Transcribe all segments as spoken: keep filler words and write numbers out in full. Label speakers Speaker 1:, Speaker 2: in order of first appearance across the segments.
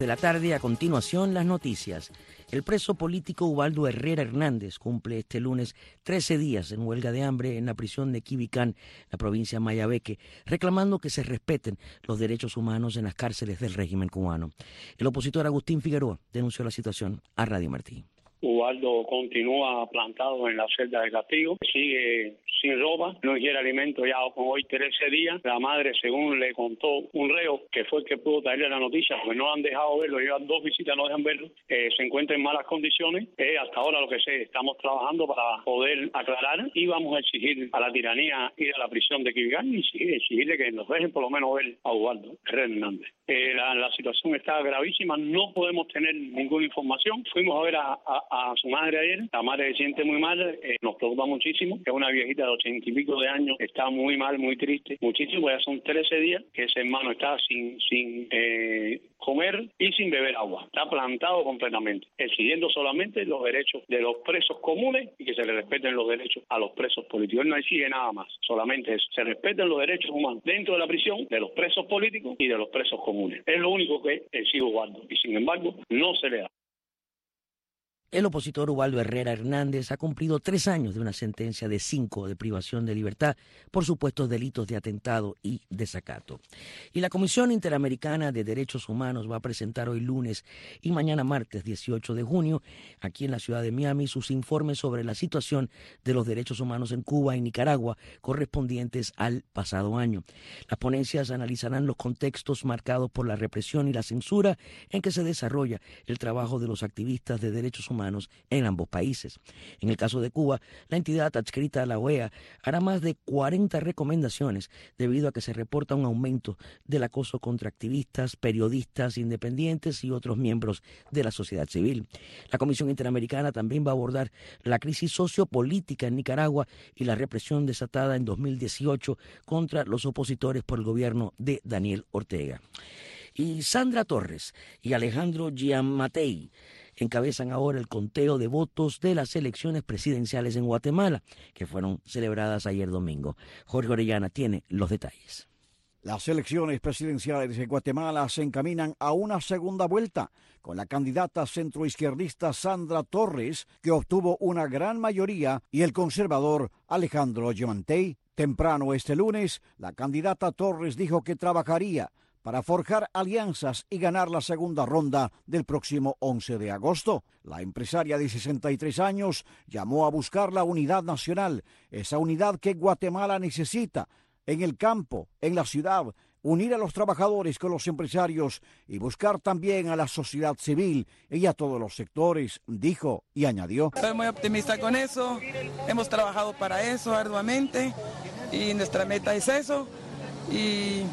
Speaker 1: De la tarde, a continuación, las noticias. El preso político Ubaldo Herrera Hernández cumple este lunes trece días en huelga de hambre en la prisión de Quibicán, la provincia de Mayabeque, reclamando que se respeten los derechos humanos en las cárceles del régimen cubano. El opositor Agustín Figueroa denunció la situación a Radio Martí.
Speaker 2: Ubaldo continúa plantado en la celda de castigo, sigue sin ropa, no quiere alimento ya con hoy trece días. La madre, según le contó un reo, que fue el que pudo traerle la noticia, porque no han dejado verlo, llevan dos visitas, no dejan verlo, eh, se encuentra en malas condiciones. Eh, hasta ahora lo que sé, estamos trabajando para poder aclarar y vamos a exigir a la tiranía ir a la prisión de Quibicán y exigirle que nos dejen por lo menos ver a Ubaldo Hernández. Eh, la, la situación está gravísima, no podemos tener ninguna información. Fuimos a ver a, a, a su madre ayer, la madre se siente muy mal, eh, nos preocupa muchísimo, que es una viejita de ochenta y pico de años, está muy mal, muy triste, muchísimo, ya son trece días que ese hermano está sin, sin eh, comer y sin beber agua, está plantado completamente, exigiendo solamente los derechos de los presos comunes y que se le respeten los derechos a los presos políticos. Él no exige nada más, solamente eso, se respeten los derechos humanos dentro de la prisión de los presos políticos y de los presos comunes. Es lo único que exige Ubaldo y sin embargo no se le da.
Speaker 1: El opositor Ubaldo Herrera Hernández ha cumplido tres años de una sentencia de cinco de privación de libertad por supuestos delitos de atentado y desacato. Y la Comisión Interamericana de Derechos Humanos va a presentar hoy lunes y mañana martes dieciocho de junio aquí en la ciudad de Miami sus informes sobre la situación de los derechos humanos en Cuba y Nicaragua correspondientes al pasado año. Las ponencias analizarán los contextos marcados por la represión y la censura en que se desarrolla el trabajo de los activistas de derechos humanos en ambos países. En el caso de Cuba, la entidad adscrita a la O E A hará más de cuarenta recomendaciones debido a que se reporta un aumento del acoso contra activistas, periodistas independientes y otros miembros de la sociedad civil. La Comisión Interamericana también va a abordar la crisis sociopolítica en Nicaragua y la represión desatada en dos mil dieciocho contra los opositores por el gobierno de Daniel Ortega. Y Sandra Torres y Alejandro Giammattei encabezan ahora el conteo de votos de las elecciones presidenciales en Guatemala, que fueron celebradas ayer domingo. Jorge Orellana tiene los detalles.
Speaker 3: Las elecciones presidenciales en Guatemala se encaminan a una segunda vuelta, con la candidata centroizquierdista Sandra Torres, que obtuvo una gran mayoría, y el conservador Alejandro Giammattei. Temprano este lunes, la candidata Torres dijo que trabajaría para forjar alianzas y ganar la segunda ronda del próximo once de agosto. La empresaria de sesenta y tres años llamó a buscar la unidad nacional, esa unidad que Guatemala necesita, en el campo, en la ciudad, unir a los trabajadores con los empresarios y buscar también a la sociedad civil y a todos los sectores, dijo y añadió.
Speaker 4: Soy muy optimista con eso, hemos trabajado para eso arduamente y nuestra meta es eso y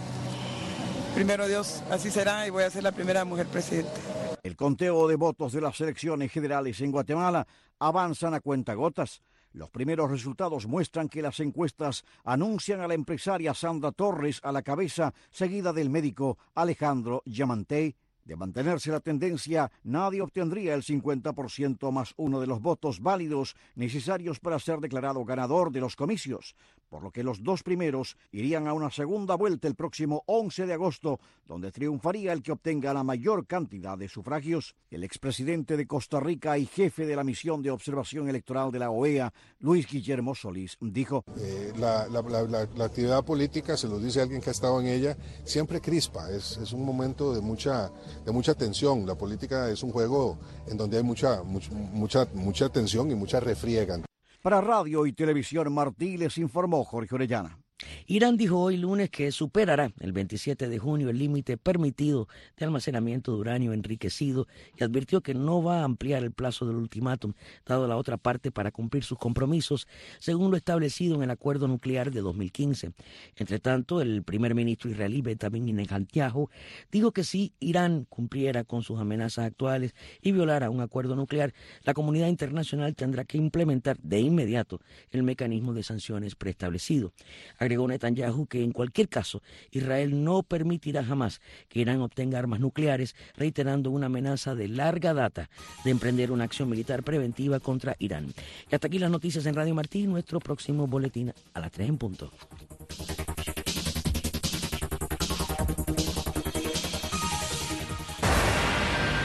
Speaker 4: primero Dios, así será y voy a ser la primera mujer presidente.
Speaker 3: El conteo de votos de las elecciones generales en Guatemala avanzan a cuentagotas. Los primeros resultados muestran que las encuestas anuncian a la empresaria Sandra Torres a la cabeza, seguida del médico Alejandro Giammattei. De mantenerse la tendencia, nadie obtendría el cincuenta por ciento más uno de los votos válidos necesarios para ser declarado ganador de los comicios, por lo que los dos primeros irían a una segunda vuelta el próximo once de agosto, donde triunfaría el que obtenga la mayor cantidad de sufragios. El expresidente de Costa Rica y jefe de la misión de observación electoral de la O E A, Luis Guillermo Solís, dijo:
Speaker 5: eh, la, la, la, la, la actividad política, se lo dice alguien que ha estado en ella, siempre crispa, es, es un momento de mucha... de mucha tensión. La política es un juego en donde hay mucha, mucha, mucha, mucha tensión y mucha refriega.
Speaker 3: Para Radio y Televisión Martí les informó Jorge Orellana.
Speaker 1: Irán dijo hoy lunes que superará el veintisiete de junio el límite permitido de almacenamiento de uranio enriquecido y advirtió que no va a ampliar el plazo del ultimátum dado a la otra parte para cumplir sus compromisos, según lo establecido en el acuerdo nuclear de dos mil quince. Entre tanto, el primer ministro israelí Benjamin Netanyahu dijo que si Irán cumpliera con sus amenazas actuales y violara un acuerdo nuclear, la comunidad internacional tendrá que implementar de inmediato el mecanismo de sanciones preestablecido. Agregó Netanyahu que en cualquier caso Israel no permitirá jamás que Irán obtenga armas nucleares, reiterando una amenaza de larga data de emprender una acción militar preventiva contra Irán. Y hasta aquí las noticias en Radio Martí, nuestro próximo boletín a las tres en punto.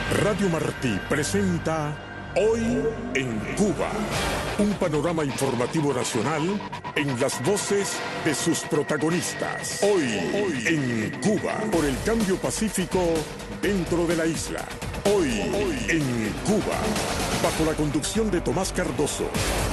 Speaker 6: Radio Martí presenta Hoy en Cuba, un panorama informativo nacional en las voces de sus protagonistas. Hoy, Hoy en Cuba, por el cambio pacífico dentro de la isla. Hoy, Hoy en Cuba, bajo la conducción de Tomás Cardoso.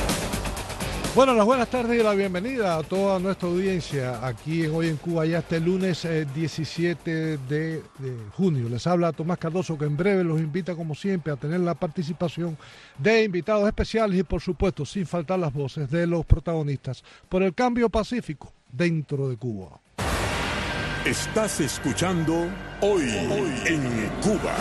Speaker 7: Bueno, las buenas tardes y la bienvenida a toda nuestra audiencia aquí en Hoy en Cuba, ya este lunes eh, diecisiete de, de junio. Les habla Tomás Cardoso, que en breve los invita, como siempre, a tener la participación de invitados especiales y, por supuesto, sin faltar las voces de los protagonistas por el cambio pacífico dentro de Cuba.
Speaker 6: Estás escuchando Hoy, Hoy en Cuba.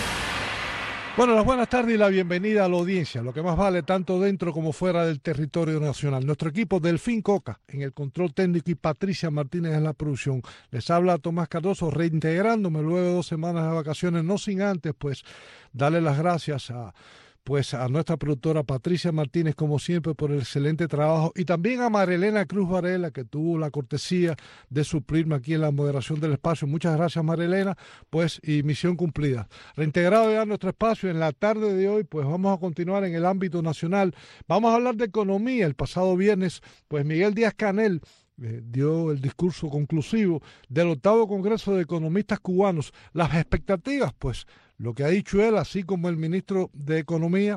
Speaker 7: Bueno, las buenas tardes y la bienvenida a la audiencia, lo que más vale tanto dentro como fuera del territorio nacional. Nuestro equipo Delfín Coca en el control técnico y Patricia Martínez en la producción. Les habla Tomás Cardoso, reintegrándome luego de dos semanas de vacaciones, no sin antes pues darle las gracias a... pues a nuestra productora Patricia Martínez, como siempre, por el excelente trabajo, y también a Marilena Cruz Varela, que tuvo la cortesía de suplirme aquí en la moderación del espacio. Muchas gracias, Marilena, pues, y misión cumplida. Reintegrado ya a nuestro espacio, en la tarde de hoy, pues vamos a continuar en el ámbito nacional. Vamos a hablar de economía. El pasado viernes, pues Miguel Díaz-Canel Eh, dio el discurso conclusivo del octavo Congreso de Economistas Cubanos. Las expectativas, pues, lo que ha dicho él, así como el ministro de Economía,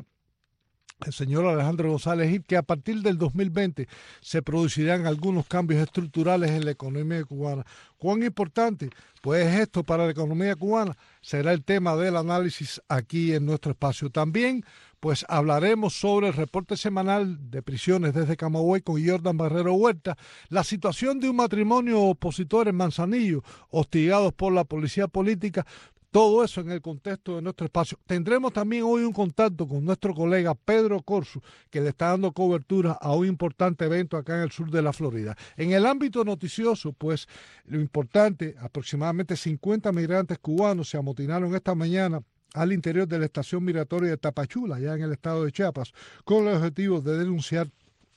Speaker 7: el señor Alejandro González Gil, que a partir del dos mil veinte se producirán algunos cambios estructurales en la economía cubana. ¿Cuán importante pues es esto para la economía cubana? Será el tema del análisis aquí en nuestro espacio. También pues hablaremos sobre el reporte semanal de prisiones desde Camagüey con Jordan Barrero Huerta, la situación de un matrimonio opositor en Manzanillo, hostigados por la policía política. Todo eso en el contexto de nuestro espacio. Tendremos también hoy un contacto con nuestro colega Pedro Corso, que le está dando cobertura a un importante evento acá en el sur de la Florida. En el ámbito noticioso, pues, lo importante, aproximadamente cincuenta migrantes cubanos se amotinaron esta mañana al interior de la estación migratoria de Tapachula, allá en el estado de Chiapas, con el objetivo de denunciar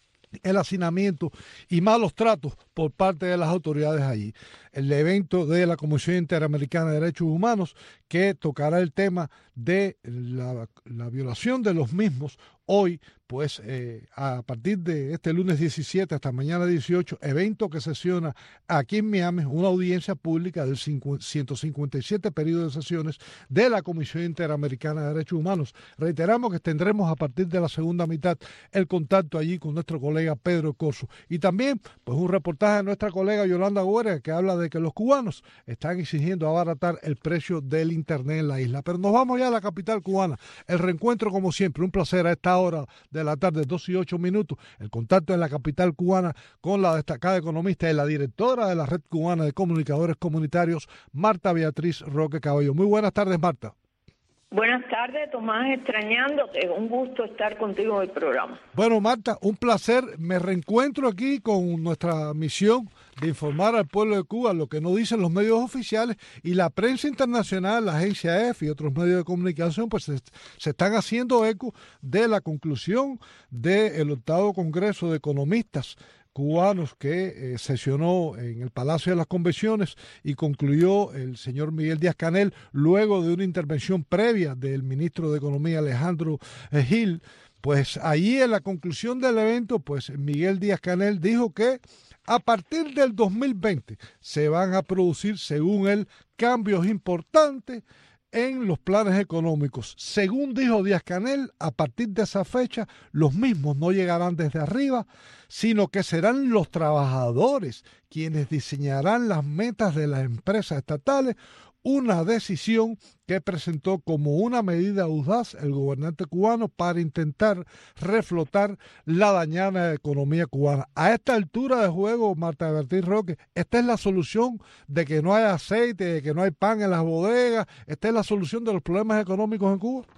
Speaker 7: el hacinamiento y malos tratos por parte de las autoridades allí. El evento de la Comisión Interamericana de Derechos Humanos, que tocará el tema de la, la violación de los mismos. Hoy, pues, eh, a partir de este lunes diecisiete hasta mañana dieciocho, evento que sesiona aquí en Miami, una audiencia pública del ciento cincuenta y siete periodo de sesiones de la Comisión Interamericana de Derechos Humanos. Reiteramos que tendremos a partir de la segunda mitad el contacto allí con nuestro colega Pedro Corso. Y también, pues, un reportaje de nuestra colega Yolanda Gómez, que habla de que los cubanos están exigiendo abaratar el precio del internet en la isla. Pero nos vamos ya a la capital cubana. El reencuentro, como siempre, un placer a esta hora de la tarde, dos y ocho minutos. El contacto en la capital cubana con la destacada economista y la directora de la Red Cubana de Comunicadores Comunitarios, Marta Beatriz Roque Cabello. Muy buenas tardes, Marta.
Speaker 8: Buenas tardes, Tomás, extrañándote. Un gusto estar contigo en el programa.
Speaker 7: Bueno, Marta, un placer. Me reencuentro aquí con nuestra misión de informar al pueblo de Cuba lo que nos dicen los medios oficiales, y la prensa internacional, la agencia F y otros medios de comunicación, pues se, se están haciendo eco de la conclusión del octavo Congreso de Economistas cubanos que eh, sesionó en el Palacio de las Convenciones y concluyó el señor Miguel Díaz-Canel luego de una intervención previa del ministro de Economía Alejandro eh, Gil. Pues allí en la conclusión del evento, pues Miguel Díaz-Canel dijo que a partir del dos mil veinte se van a producir, según él, cambios importantes en los planes económicos. Según dijo Díaz-Canel, a partir de esa fecha los mismos no llegarán desde arriba, sino que serán los trabajadores quienes diseñarán las metas de las empresas estatales, una decisión que presentó como una medida audaz el gobernante cubano para intentar reflotar la dañada economía cubana. A esta altura de juego, Marta Beatriz Roque, esta es la solución de que no hay aceite, de que no hay pan en las bodegas, esta es la solución de los problemas económicos en Cuba.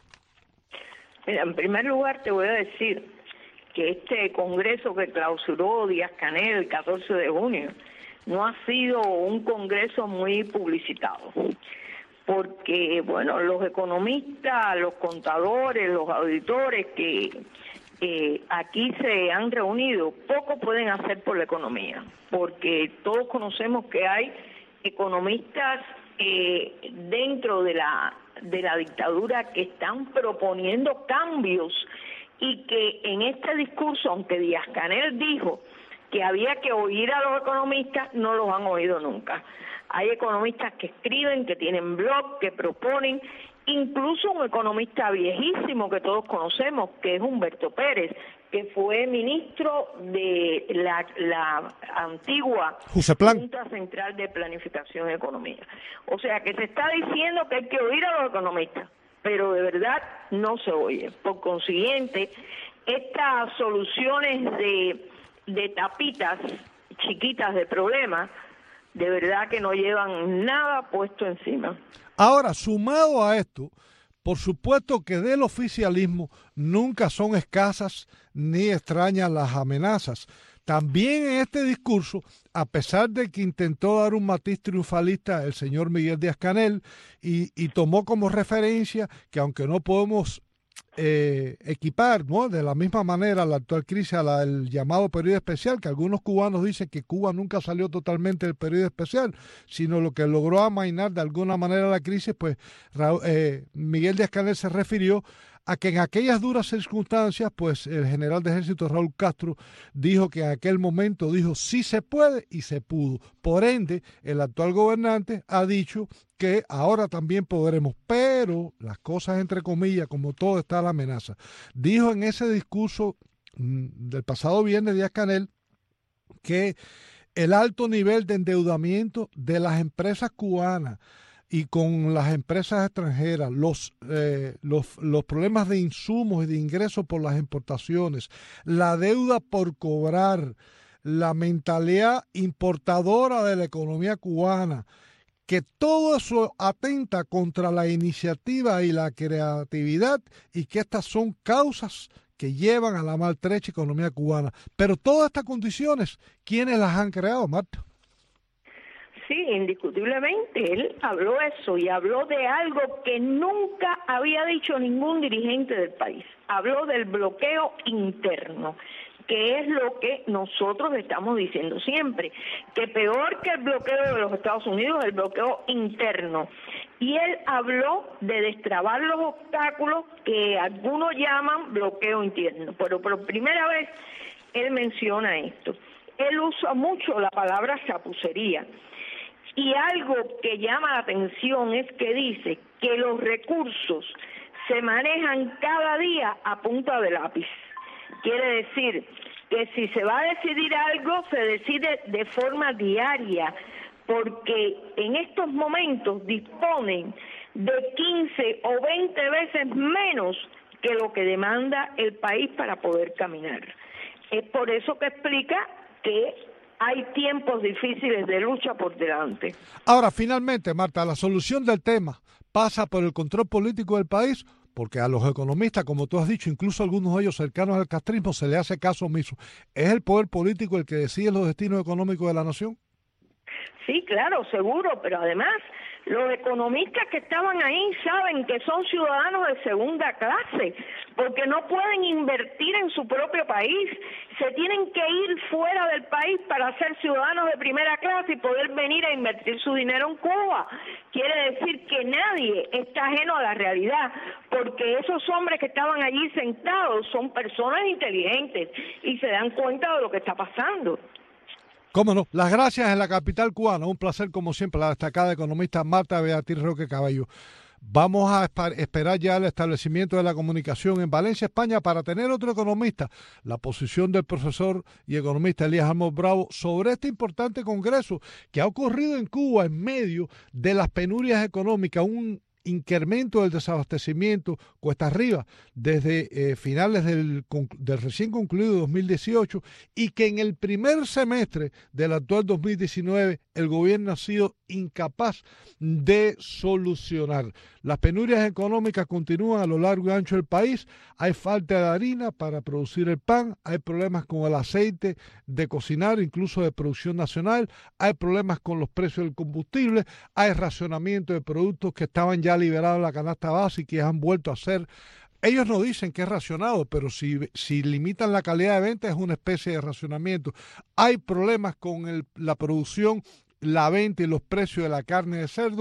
Speaker 8: Mira, en primer lugar te voy a decir que este congreso que clausuró Díaz-Canel el catorce de junio no ha sido un congreso muy publicitado, porque, bueno, los economistas, los contadores, los auditores que eh, aquí se han reunido, poco pueden hacer por la economía, porque todos conocemos que hay economistas eh, dentro de la de la dictadura que están proponiendo cambios y que en este discurso, aunque Díaz-Canel dijo que había que oír a los economistas, no los han oído nunca. Hay economistas que escriben, que tienen blog, que proponen, incluso un economista viejísimo que todos conocemos, que es Humberto Pérez, que fue ministro de la, la antigua Junta Central de Planificación y Economía. O sea, que se está diciendo que hay que oír a los economistas, pero de verdad no se oye. Por consiguiente, estas soluciones de, de tapitas chiquitas de problemas, de verdad que no llevan nada puesto encima.
Speaker 7: Ahora, sumado a esto, por supuesto que del oficialismo nunca son escasas ni extrañas las amenazas. También en este discurso, a pesar de que intentó dar un matiz triunfalista el señor Miguel Díaz-Canel y, y tomó como referencia que aunque no podemos eh, equipar, ¿no?, de la misma manera la actual crisis a la del llamado periodo especial, que algunos cubanos dicen que Cuba nunca salió totalmente del periodo especial, sino lo que logró amainar de alguna manera la crisis, pues eh, Miguel Díaz-Canel se refirió a que en aquellas duras circunstancias, pues el general de ejército Raúl Castro dijo que en aquel momento dijo sí se puede y se pudo. Por ende, el actual gobernante ha dicho que ahora también podremos, pero las cosas entre comillas, como todo está la amenaza. Dijo en ese discurso mmm, del pasado viernes Díaz-Canel que el alto nivel de endeudamiento de las empresas cubanas y con las empresas extranjeras, los, eh, los, los problemas de insumos y de ingresos por las importaciones, la deuda por cobrar, la mentalidad importadora de la economía cubana, que todo eso atenta contra la iniciativa y la creatividad y que estas son causas que llevan a la maltrecha economía cubana. Pero todas estas condiciones, ¿quiénes las han creado, Marta?
Speaker 8: Sí, indiscutiblemente, él habló eso y habló de algo que nunca había dicho ningún dirigente del país. Habló del bloqueo interno, que es lo que nosotros estamos diciendo siempre, que peor que el bloqueo de los Estados Unidos es el bloqueo interno. Y él habló de destrabar los obstáculos que algunos llaman bloqueo interno, pero por primera vez él menciona esto. Él usa mucho la palabra chapucería. Y algo que llama la atención es que dice que los recursos se manejan cada día a punta de lápiz. Quiere decir que si se va a decidir algo, se decide de forma diaria, porque en estos momentos disponen de quince o veinte veces menos que lo que demanda el país para poder caminar. Es por eso que explica que hay tiempos difíciles de lucha por delante.
Speaker 7: Ahora, finalmente, Marta, la solución del tema pasa por el control político del país, porque a los economistas, como tú has dicho, incluso algunos de ellos cercanos al castrismo, se le hace caso omiso. ¿Es el poder político el que decide los destinos económicos de la nación?
Speaker 8: Sí, claro, seguro, pero además los economistas que estaban ahí saben que son ciudadanos de segunda clase, porque no pueden invertir en su propio país, se tienen que ir fuera del país para ser ciudadanos de primera clase y poder venir a invertir su dinero en Cuba. Quiere decir que nadie está ajeno a la realidad, porque esos hombres que estaban allí sentados son personas inteligentes y se dan cuenta de lo que está pasando.
Speaker 7: Cómo no, las gracias en la capital cubana, un placer como siempre, la destacada economista Marta Beatriz Roque Cabello. Vamos a esperar ya el establecimiento de la comunicación en Valencia, España, para tener otro economista, la posición del profesor y economista Elías Amos Bravo sobre este importante congreso que ha ocurrido en Cuba en medio de las penurias económicas, un incremento del desabastecimiento cuesta arriba desde eh, finales del, del recién concluido dos mil dieciocho y que en el primer semestre del actual dos mil diecinueve el gobierno ha sido incapaz de solucionar. Las penurias económicas continúan a lo largo y ancho del país, hay falta de harina para producir el pan, hay problemas con el aceite de cocinar, incluso de producción nacional, hay problemas con los precios del combustible, hay racionamiento de productos que estaban ya liberados en la canasta básica y han vuelto a ser. Ellos no dicen que es racionado, pero si, si limitan la calidad de venta es una especie de racionamiento. Hay problemas con el, la producción, la venta y los precios de la carne de cerdo.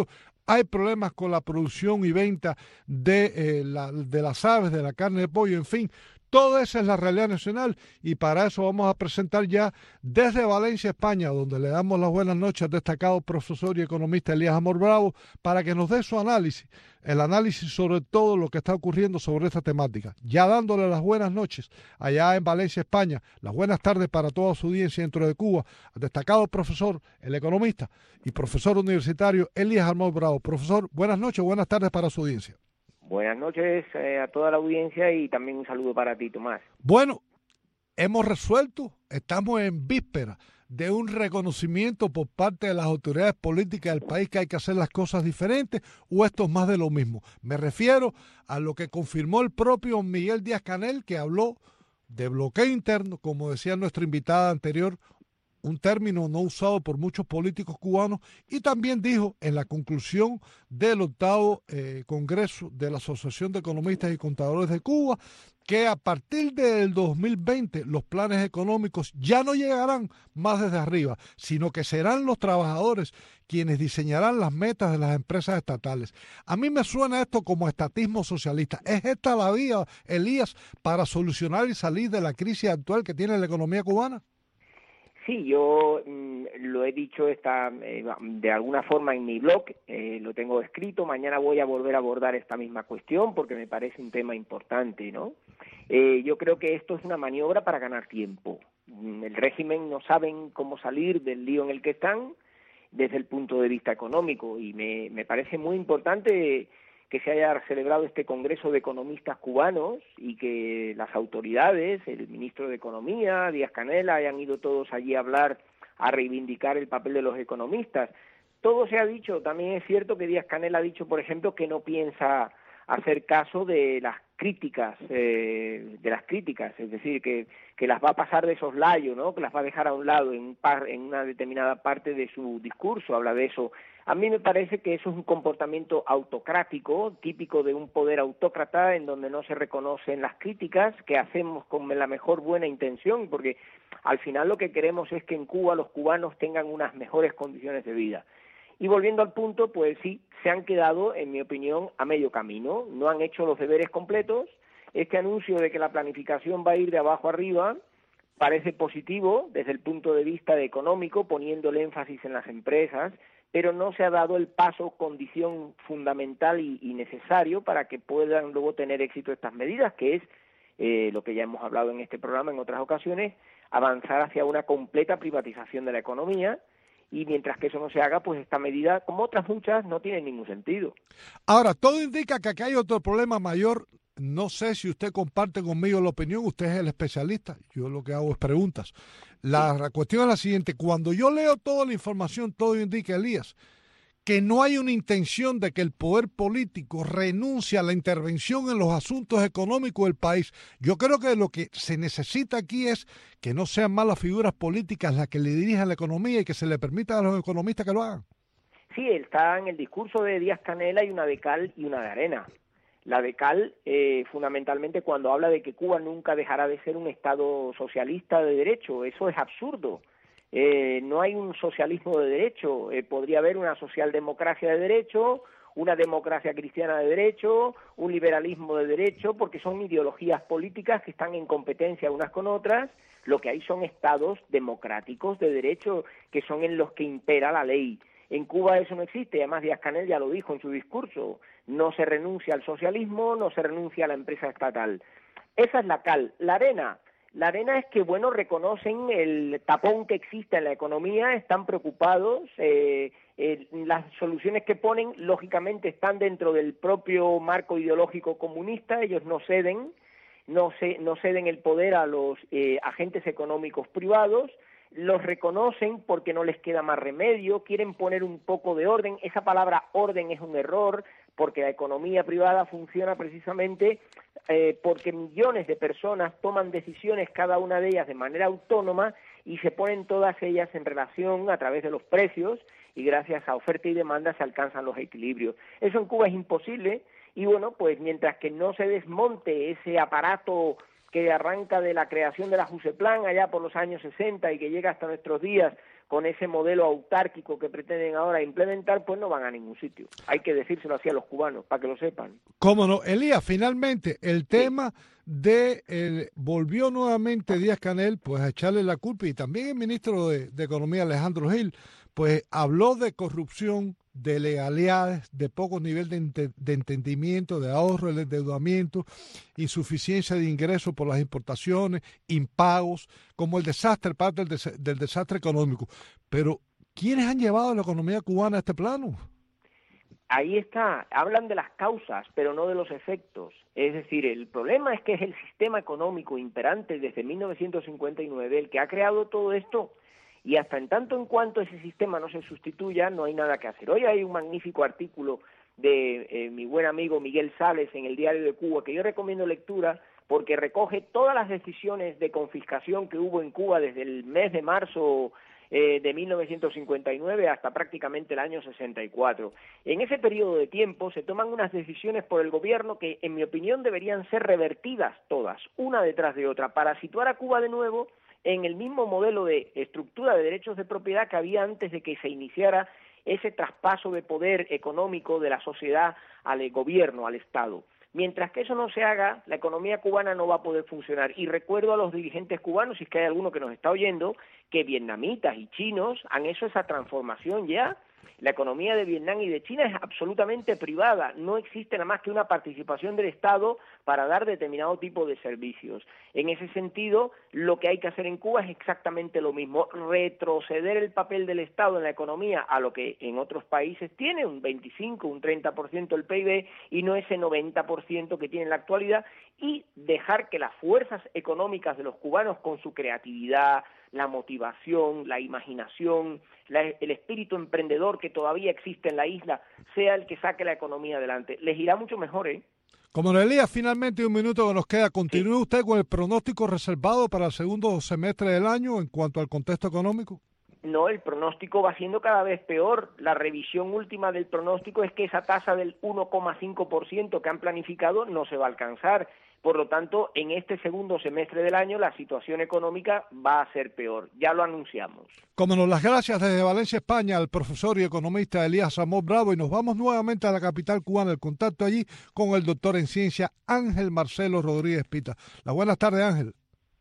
Speaker 7: hay problemas con la producción y venta de, eh, la, de las aves, de la carne de pollo, en fin. Toda esa es la realidad nacional y para eso vamos a presentar ya desde Valencia, España, donde le damos las buenas noches al destacado profesor y economista Elías Amor Bravo, para que nos dé su análisis, el análisis sobre todo lo que está ocurriendo sobre esta temática. Ya dándole las buenas noches allá en Valencia, España, las buenas tardes para toda su audiencia dentro de Cuba, al destacado profesor, el economista y profesor universitario Elías Amor Bravo. Profesor, buenas noches, buenas tardes para su audiencia.
Speaker 9: Buenas noches eh, a toda la audiencia y también un saludo para ti, Tomás.
Speaker 7: Bueno, hemos resuelto, estamos en víspera de un reconocimiento por parte de las autoridades políticas del país que hay que hacer las cosas diferentes, o esto es más de lo mismo. Me refiero a lo que confirmó el propio Miguel Díaz-Canel, que habló de bloqueo interno, como decía nuestra invitada anterior, un término no usado por muchos políticos cubanos, y también dijo en la conclusión del octavo eh, Congreso de la Asociación de Economistas y Contadores de Cuba que a partir del dos mil veinte los planes económicos ya no llegarán más desde arriba, sino que serán los trabajadores quienes diseñarán las metas de las empresas estatales. A mí me suena esto como estatismo socialista. ¿Es esta la vía, Elías, para solucionar y salir de la crisis actual que tiene la economía cubana?
Speaker 9: Sí, yo mm, lo he dicho esta, eh, de alguna forma en mi blog, eh, lo tengo escrito. Mañana voy a volver a abordar esta misma cuestión porque me parece un tema importante, ¿no? Eh, yo creo que esto es una maniobra para ganar tiempo. El régimen no saben cómo salir del lío en el que están desde el punto de vista económico y me, me parece muy importante que se haya celebrado este Congreso de Economistas cubanos y que las autoridades, el ministro de Economía, Díaz-Canel, hayan ido todos allí a hablar, a reivindicar el papel de los economistas. Todo se ha dicho, también es cierto que Díaz-Canel ha dicho, por ejemplo, que no piensa hacer caso de las críticas, eh, de las críticas, es decir, que, que las va a pasar de soslayo, ¿no? Que las va a dejar a un lado en, par, en una determinada parte de su discurso, habla de eso. A mí me parece que eso es un comportamiento autocrático, típico de un poder autócrata, en donde no se reconocen las críticas que hacemos con la mejor buena intención, porque al final lo que queremos es que en Cuba los cubanos tengan unas mejores condiciones de vida. Y volviendo al punto, pues sí, se han quedado, en mi opinión, a medio camino, no han hecho los deberes completos. Este anuncio de que la planificación va a ir de abajo arriba parece positivo desde el punto de vista económico, poniendo el énfasis en las empresas, pero no se ha dado el paso, condición fundamental y, y necesario para que puedan luego tener éxito estas medidas, que es eh, lo que ya hemos hablado en este programa en otras ocasiones, avanzar hacia una completa privatización de la economía, y mientras que eso no se haga, pues esta medida, como otras muchas, no tiene ningún sentido.
Speaker 7: Ahora, todo indica que acá hay otro problema mayor. No sé si usted comparte conmigo la opinión, usted es el especialista, yo lo que hago es preguntas. La, la cuestión es la siguiente: cuando yo leo toda la información, todo indica, Elías, que no hay una intención de que el poder político renuncie a la intervención en los asuntos económicos del país. Yo creo que lo que se necesita aquí es que no sean malas figuras políticas las que le dirijan la economía y que se le permita a los economistas que lo hagan.
Speaker 9: Sí, está en el discurso de Díaz-Canel, hay una de cal y una de arena. La de cal, eh, fundamentalmente, cuando habla de que Cuba nunca dejará de ser un Estado socialista de derecho. Eso es absurdo. Eh, no hay un socialismo de derecho. Eh, podría haber una socialdemocracia de derecho, una democracia cristiana de derecho, un liberalismo de derecho, porque son ideologías políticas que están en competencia unas con otras. Lo que hay son estados democráticos de derecho que son en los que impera la ley. En Cuba eso no existe, además Díaz-Canel ya lo dijo en su discurso, no se renuncia al socialismo, no se renuncia a la empresa estatal. Esa es la cal. La arena, la arena es que, bueno, reconocen el tapón que existe en la economía, están preocupados, eh, eh, las soluciones que ponen, lógicamente, están dentro del propio marco ideológico comunista, ellos no ceden, no, se, no ceden el poder a los eh, agentes económicos privados, los reconocen porque no les queda más remedio, quieren poner un poco de orden. Esa palabra orden es un error, porque la economía privada funciona precisamente eh, porque millones de personas toman decisiones, cada una de ellas de manera autónoma, y se ponen todas ellas en relación a través de los precios, y gracias a oferta y demanda se alcanzan los equilibrios. Eso en Cuba es imposible, y bueno, pues mientras que no se desmonte ese aparato que arranca de la creación de la Juseplan allá por los años sesenta y que llega hasta nuestros días con ese modelo autárquico que pretenden ahora implementar, pues no van a ningún sitio. Hay que decírselo así a los cubanos, para que lo sepan.
Speaker 7: ¿Cómo no? Elías, finalmente, el tema sí. de el, volvió nuevamente Díaz-Canel pues a echarle la culpa, y también el ministro de, de Economía, Alejandro Gil, pues habló de corrupción, de legalidades, de poco nivel de, ente, de entendimiento, de ahorro, el endeudamiento, insuficiencia de ingresos por las importaciones, impagos, como el desastre, parte del, des, del desastre económico. Pero, ¿quiénes han llevado a la economía cubana a este plano?
Speaker 9: Ahí está, hablan de las causas, pero no de los efectos. Es decir, el problema es que es el sistema económico imperante desde mil novecientos cincuenta y nueve el que ha creado todo esto. Y hasta en tanto en cuanto ese sistema no se sustituya, no hay nada que hacer. Hoy hay un magnífico artículo de eh, mi buen amigo Miguel Sales en el Diario de Cuba, que yo recomiendo lectura, porque recoge todas las decisiones de confiscación que hubo en Cuba desde el mes de marzo eh, de mil novecientos cincuenta y nueve hasta prácticamente el año sesenta y cuatro. En ese periodo de tiempo se toman unas decisiones por el gobierno que, en mi opinión, deberían ser revertidas todas, una detrás de otra, para situar a Cuba de nuevo en el mismo modelo de estructura de derechos de propiedad que había antes de que se iniciara ese traspaso de poder económico de la sociedad al gobierno, al Estado. Mientras que eso no se haga, la economía cubana no va a poder funcionar. Y recuerdo a los dirigentes cubanos, si es que hay alguno que nos está oyendo, que vietnamitas y chinos han hecho esa transformación ya. La economía de Vietnam y de China es absolutamente privada, no existe nada más que una participación del Estado para dar determinado tipo de servicios. En ese sentido, lo que hay que hacer en Cuba es exactamente lo mismo, retroceder el papel del Estado en la economía a lo que en otros países tiene, un veinticinco, un treinta por ciento del P I B, y no ese noventa por ciento que tiene en la actualidad, y dejar que las fuerzas económicas de los cubanos, con su creatividad, la motivación, la imaginación, la, el espíritu emprendedor que todavía existe en la isla, sea el que saque la economía adelante. Les irá mucho mejor, ¿eh?
Speaker 7: Como Elías, finalmente un minuto que nos queda. ¿Continúe sí. usted con el pronóstico reservado para el segundo semestre del año en cuanto al contexto económico?
Speaker 9: No, el pronóstico va siendo cada vez peor. La revisión última del pronóstico es que esa tasa del uno coma cinco por ciento que han planificado no se va a alcanzar. Por lo tanto, en este segundo semestre del año la situación económica va a ser peor. Ya lo anunciamos.
Speaker 7: Como nos las gracias desde Valencia, España, al profesor y economista Elías Samot Bravo, y nos vamos nuevamente a la capital cubana, el contacto allí con el doctor en ciencia Ángel Marcelo Rodríguez Pita. Las buenas tardes, Ángel.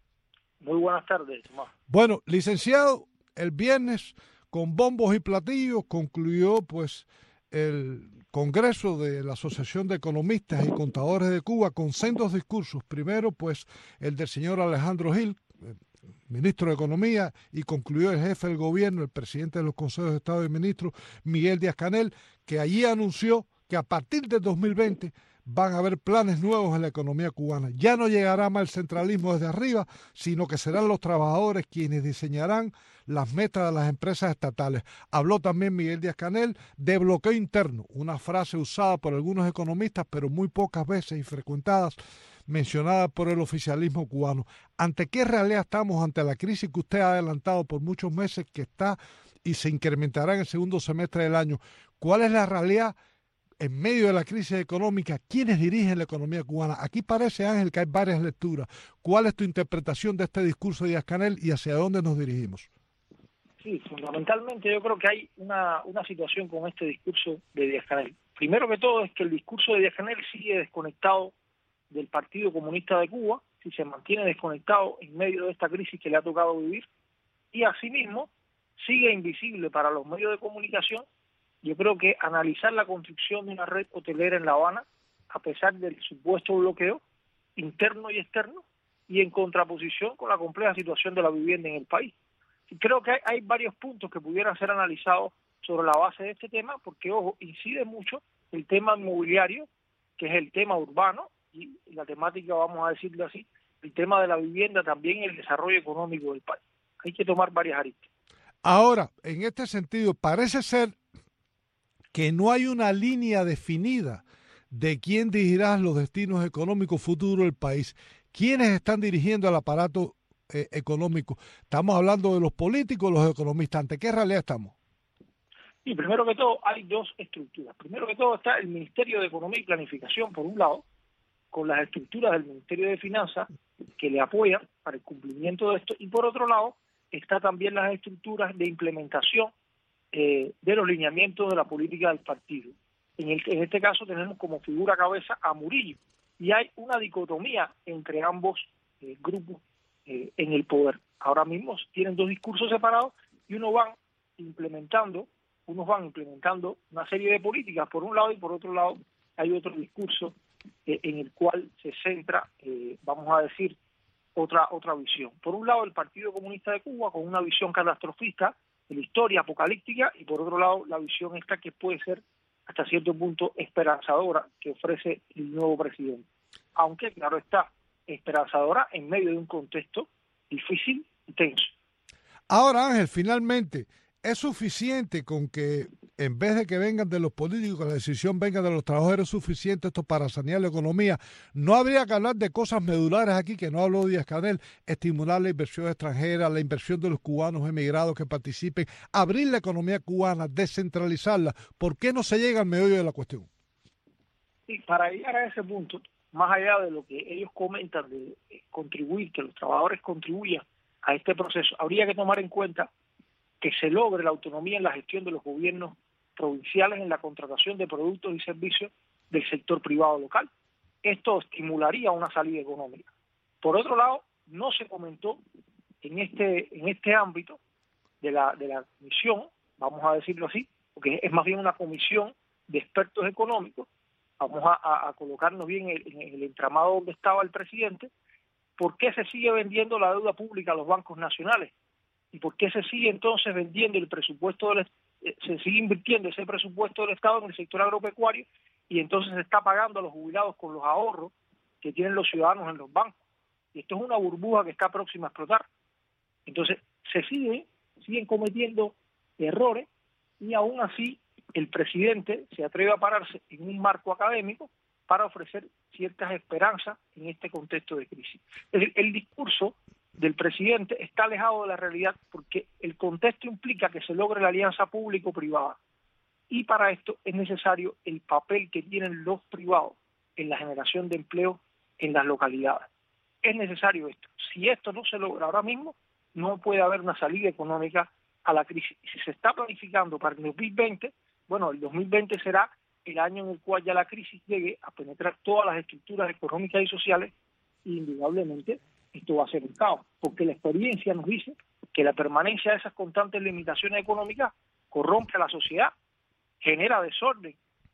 Speaker 10: Muy buenas tardes, Tomás.
Speaker 7: Bueno, licenciado, el viernes con bombos y platillos concluyó pues el Congreso de la Asociación de Economistas y Contadores de Cuba con sendos discursos. Primero, pues, el del señor Alejandro Gil, ministro de Economía, y concluyó el jefe del gobierno, el presidente de los consejos de Estado y ministros, Miguel Díaz-Canel, que allí anunció que a partir del dos mil veinte van a haber planes nuevos en la economía cubana. Ya no llegará más el centralismo desde arriba, sino que serán los trabajadores quienes diseñarán las metas de las empresas estatales. Habló también Miguel Díaz-Canel de bloqueo interno, una frase usada por algunos economistas, pero muy pocas veces y frecuentadas, mencionada por el oficialismo cubano. ¿Ante qué realidad estamos? Ante la crisis que usted ha adelantado por muchos meses, que está y se incrementará en el segundo semestre del año. ¿Cuál es la realidad en medio de la crisis económica? ¿Quiénes dirigen la economía cubana? Aquí parece, Ángel, que hay varias lecturas. ¿Cuál es tu interpretación de este discurso de Díaz-Canel y hacia dónde nos dirigimos?
Speaker 10: Sí, fundamentalmente yo creo que hay una, una situación con este discurso de Díaz-Canel. Primero que todo es que el discurso de Díaz-Canel sigue desconectado del Partido Comunista de Cuba, si se mantiene desconectado en medio de esta crisis que le ha tocado vivir, y asimismo sigue invisible para los medios de comunicación. Yo creo que analizar la construcción de una red hotelera en La Habana, a pesar del supuesto bloqueo interno y externo, y en contraposición con la compleja situación de la vivienda en el país. Y creo que hay, hay varios puntos que pudieran ser analizados sobre la base de este tema, porque, ojo, incide mucho el tema inmobiliario, que es el tema urbano, y la temática, vamos a decirlo así, el tema de la vivienda, también el desarrollo económico del país. Hay que tomar varias aristas.
Speaker 7: Ahora, en este sentido, parece ser que no hay una línea definida de quién dirigirá los destinos económicos futuros del país. ¿Quiénes están dirigiendo el aparato eh, económico? ¿Estamos hablando de los políticos o los economistas? ¿Ante qué realidad estamos?
Speaker 10: Y primero que todo, hay dos estructuras. Primero que todo está el Ministerio de Economía y Planificación, por un lado, con las estructuras del Ministerio de Finanzas que le apoyan para el cumplimiento de esto, y por otro lado, está también las estructuras de implementación eh, de los lineamientos de la política del partido. En, el, en este caso tenemos como figura cabeza a Murillo, y hay una dicotomía entre ambos eh, grupos eh, en el poder. Ahora mismo tienen dos discursos separados y uno van implementando, unos van implementando una serie de políticas por un lado, y por otro lado hay otro discurso eh, en el cual se centra, eh, vamos a decir, otra otra visión. Por un lado el Partido Comunista de Cuba con una visión catastrofista de la historia apocalíptica, y por otro lado la visión esta que puede ser hasta cierto punto esperanzadora que ofrece el nuevo presidente. Aunque, claro está, esperanzadora en medio de un contexto difícil y tenso.
Speaker 7: Ahora, Ángel, finalmente, ¿es suficiente con que en vez de que vengan de los políticos, la decisión venga de los trabajadores, es suficiente esto para sanear la economía? ¿No habría que hablar de cosas medulares aquí, que no habló Díaz-Canel, estimular la inversión extranjera, la inversión de los cubanos emigrados que participen, abrir la economía cubana, descentralizarla? ¿Por qué no se llega al meollo de la cuestión?
Speaker 10: Sí, para llegar a ese punto, más allá de lo que ellos comentan de contribuir, que los trabajadores contribuyan a este proceso, habría que tomar en cuenta que se logre la autonomía en la gestión de los gobiernos provinciales en la contratación de productos y servicios del sector privado local. Esto estimularía una salida económica. Por otro lado, no se comentó en este en este ámbito de la de la comisión, vamos a decirlo así, porque es más bien una comisión de expertos económicos. Vamos a, a, a colocarnos bien en, en el entramado donde estaba el presidente. ¿Por qué se sigue vendiendo la deuda pública a los bancos nacionales? ¿Y por qué se sigue entonces vendiendo el presupuesto del se sigue invirtiendo ese presupuesto del Estado en el sector agropecuario, y entonces se está pagando a los jubilados con los ahorros que tienen los ciudadanos en los bancos? Y esto es una burbuja que está próxima a explotar. Entonces se siguen, siguen cometiendo errores, y aún así el presidente se atreve a pararse en un marco académico para ofrecer ciertas esperanzas en este contexto de crisis. Es decir, el discurso del presidente está alejado de la realidad, porque el contexto implica que se logre la alianza público-privada, y para esto es necesario el papel que tienen los privados en la generación de empleo en las localidades. Es necesario esto. Si esto no se logra ahora mismo, no puede haber una salida económica a la crisis. Si se está planificando para el dos mil veinte, bueno, el dos mil veinte será el año en el cual ya la crisis llegue a penetrar todas las estructuras económicas y sociales, y indudablemente esto va a ser un caos, porque la experiencia nos dice que la permanencia de esas constantes limitaciones económicas corrompe a la sociedad, genera desorden,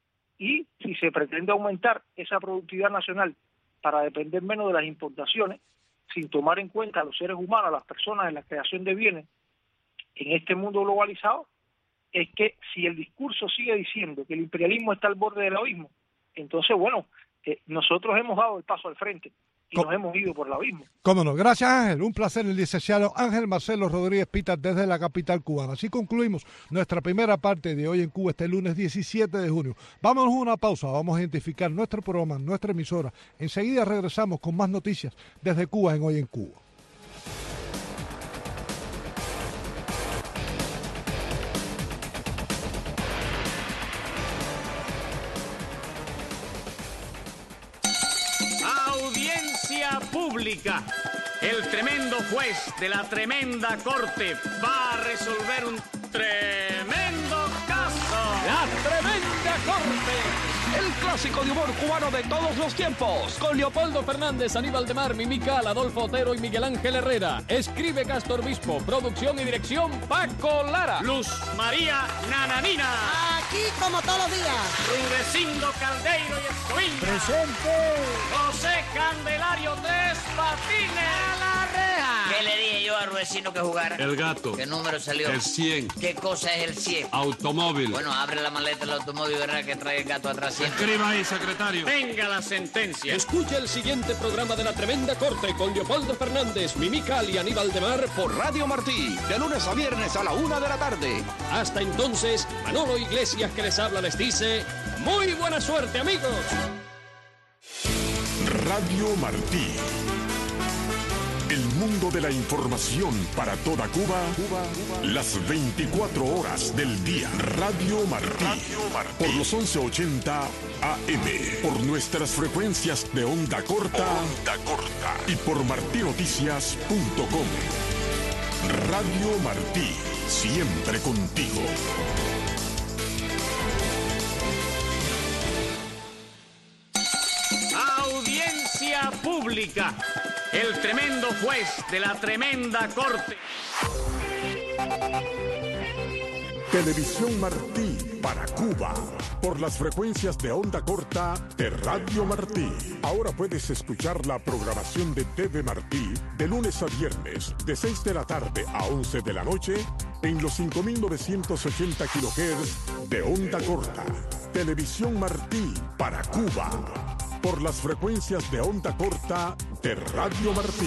Speaker 10: y si se pretende aumentar esa productividad nacional para depender menos de las importaciones, sin tomar en cuenta a los seres humanos, a las personas en la creación de bienes en este mundo globalizado, es que si el discurso sigue diciendo que el imperialismo está al borde del abismo, entonces, bueno, eh, nosotros hemos dado el paso al frente y nos hemos ido por el abismo.
Speaker 7: Cómo no. Gracias, Ángel. Un placer, el licenciado Ángel Marcelo Rodríguez Pitas desde la capital cubana. Así concluimos nuestra primera parte de Hoy en Cuba este lunes diecisiete de junio. Vámonos a una pausa. Vamos a identificar nuestro programa, nuestra emisora. Enseguida regresamos con más noticias desde Cuba en Hoy en Cuba.
Speaker 11: Pública. El tremendo juez de la tremenda corte va a resolver un tremendo caso.
Speaker 12: La tremenda corte. El clásico de humor cubano de todos los tiempos. Con Leopoldo Fernández, Aníbal de Mar, Mimical, Adolfo Otero y Miguel Ángel Herrera. Escribe Castro Obispo. Producción y dirección Paco Lara.
Speaker 11: Luz María Nananina.
Speaker 13: Aquí como todos los días.
Speaker 11: Rudecindo Caldeiro y Escoviña.
Speaker 13: Presente.
Speaker 11: José Candelario Tres Patines.
Speaker 13: A la reja.
Speaker 14: ¿Qué le dije yo a Rudecindo que jugara?
Speaker 15: El gato.
Speaker 14: ¿Qué número salió?
Speaker 15: El cien.
Speaker 14: ¿Qué cosa es el cien?
Speaker 15: Automóvil.
Speaker 14: Bueno, abre la maleta del automóvil y verá que trae el gato atrás.
Speaker 15: Escriba ahí, secretario.
Speaker 11: Venga la sentencia.
Speaker 12: Escucha el siguiente programa de La Tremenda Corte con Leopoldo Fernández, Mimical y Aníbal de Mar por Radio Martí, de lunes a viernes a la una de la tarde. Hasta entonces, Manolo Iglesias que les habla les dice, muy buena suerte, amigos.
Speaker 6: Radio Martí. El mundo de la información para toda Cuba, Cuba, Cuba. Las veinticuatro horas del día. Radio Martí. Radio Martí. Por los once ochenta A M. Por nuestras frecuencias de onda corta. Onda corta. Y por martinoticias punto com. Radio Martí, siempre contigo.
Speaker 11: Audiencia pública. El tremendo juez de la tremenda corte.
Speaker 6: Televisión Martí para Cuba, por las frecuencias de onda corta de Radio Martí. Ahora puedes escuchar la programación de T V Martí de lunes a viernes, de seis de la tarde a once de la noche, en los cinco mil novecientos ochenta kilohertz de onda corta. Televisión Martí para Cuba, por las frecuencias de onda corta de Radio Martí.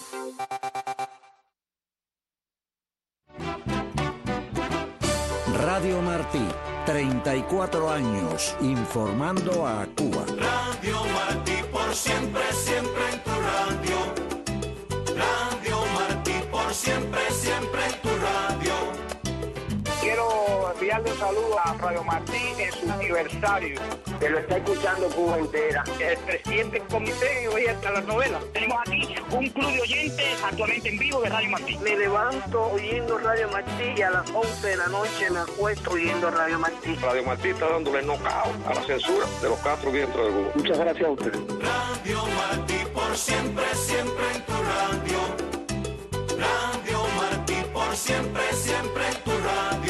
Speaker 3: Radio Martí, treinta y cuatro años informando a Cuba.
Speaker 16: Radio Martí por siempre, siempre en tu radio. Radio Martí por siempre, siempre en tu radio.
Speaker 17: Quiero enviarle un saludo a Radio Martí en su aniversario. Que lo está escuchando Cuba entera. El presidente del comité hoy hasta las novelas. Tenemos aquí un club de oyentes actualmente en vivo de Radio Martí.
Speaker 18: Me levanto oyendo Radio Martí y a las once de la noche me acuesto oyendo Radio Martí.
Speaker 19: Radio Martí está dándole knockout a la censura de los cuatro vientos de Cuba.
Speaker 17: Muchas gracias a ustedes.
Speaker 16: Radio Martí por siempre, siempre en tu radio. Radio Martí por siempre, siempre en tu radio.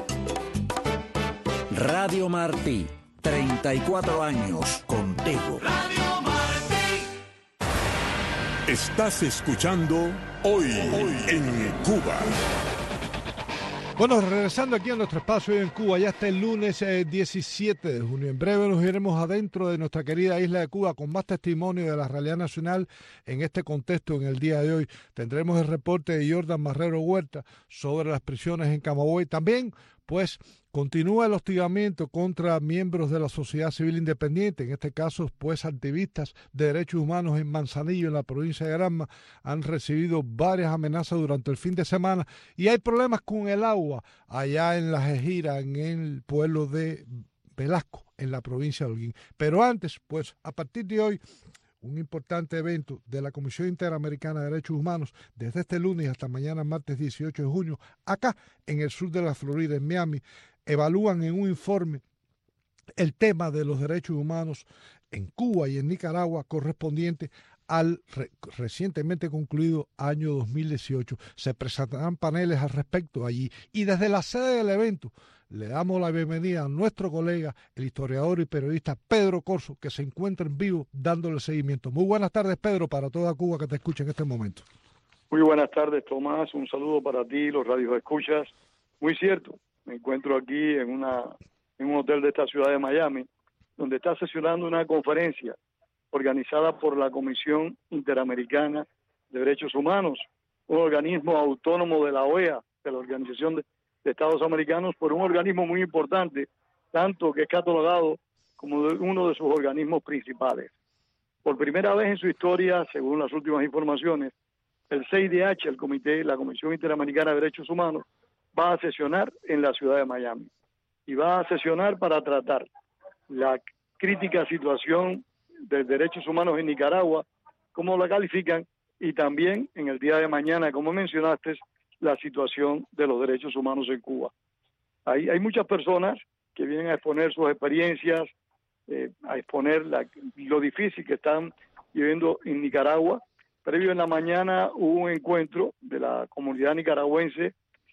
Speaker 3: Radio Martí, treinta y cuatro años contigo.
Speaker 16: Radio Martí.
Speaker 6: Estás escuchando Hoy, Hoy en Cuba.
Speaker 7: Bueno, regresando aquí a nuestro espacio Hoy en Cuba, ya está el lunes eh, diecisiete de junio. En breve nos iremos adentro de nuestra querida isla de Cuba con más testimonio de la realidad nacional en este contexto en el día de hoy. Tendremos el reporte de Jordan Marrero Huerta sobre las prisiones en Camagüey. También, pues, continúa el hostigamiento contra miembros de la sociedad civil independiente, en este caso, pues, activistas de derechos humanos en Manzanillo, en la provincia de Granma, han recibido varias amenazas durante el fin de semana y hay problemas con el agua allá en La Jejira, en el pueblo de Velasco, en la provincia de Holguín. Pero antes, pues, a partir de hoy, un importante evento de la Comisión Interamericana de Derechos Humanos desde este lunes hasta mañana, martes dieciocho de junio, acá en el sur de la Florida, en Miami, evalúan en un informe el tema de los derechos humanos en Cuba y en Nicaragua correspondiente al re recientemente concluido año dos mil dieciocho. Se presentarán paneles al respecto allí y desde la sede del evento le damos la bienvenida a nuestro colega, el historiador y periodista Pedro Corso, que se encuentra en vivo dándole seguimiento. Muy buenas tardes, Pedro, para toda Cuba que te escucha en este momento.
Speaker 20: Muy buenas tardes, Tomás. Un saludo para ti, los radios escuchas. Muy cierto, me encuentro aquí en, una, en un hotel de esta ciudad de Miami, donde está sesionando una conferencia organizada por la Comisión Interamericana de Derechos Humanos, un organismo autónomo de la O E A, de la Organización de de Estados Americanos, por un organismo muy importante, tanto que es catalogado como de uno de sus organismos principales. Por primera vez en su historia, según las últimas informaciones, el C I D H, el Comité, la Comisión Interamericana de Derechos Humanos, va a sesionar en la ciudad de Miami y va a sesionar para tratar la crítica situación de derechos humanos en Nicaragua, como la califican, y también en el día de mañana, como mencionaste, la situación de los derechos humanos en Cuba. Hay, hay muchas personas que vienen a exponer sus experiencias, eh, a exponer la, lo difícil que están viviendo en Nicaragua. Previo en la mañana hubo un encuentro de la comunidad nicaragüense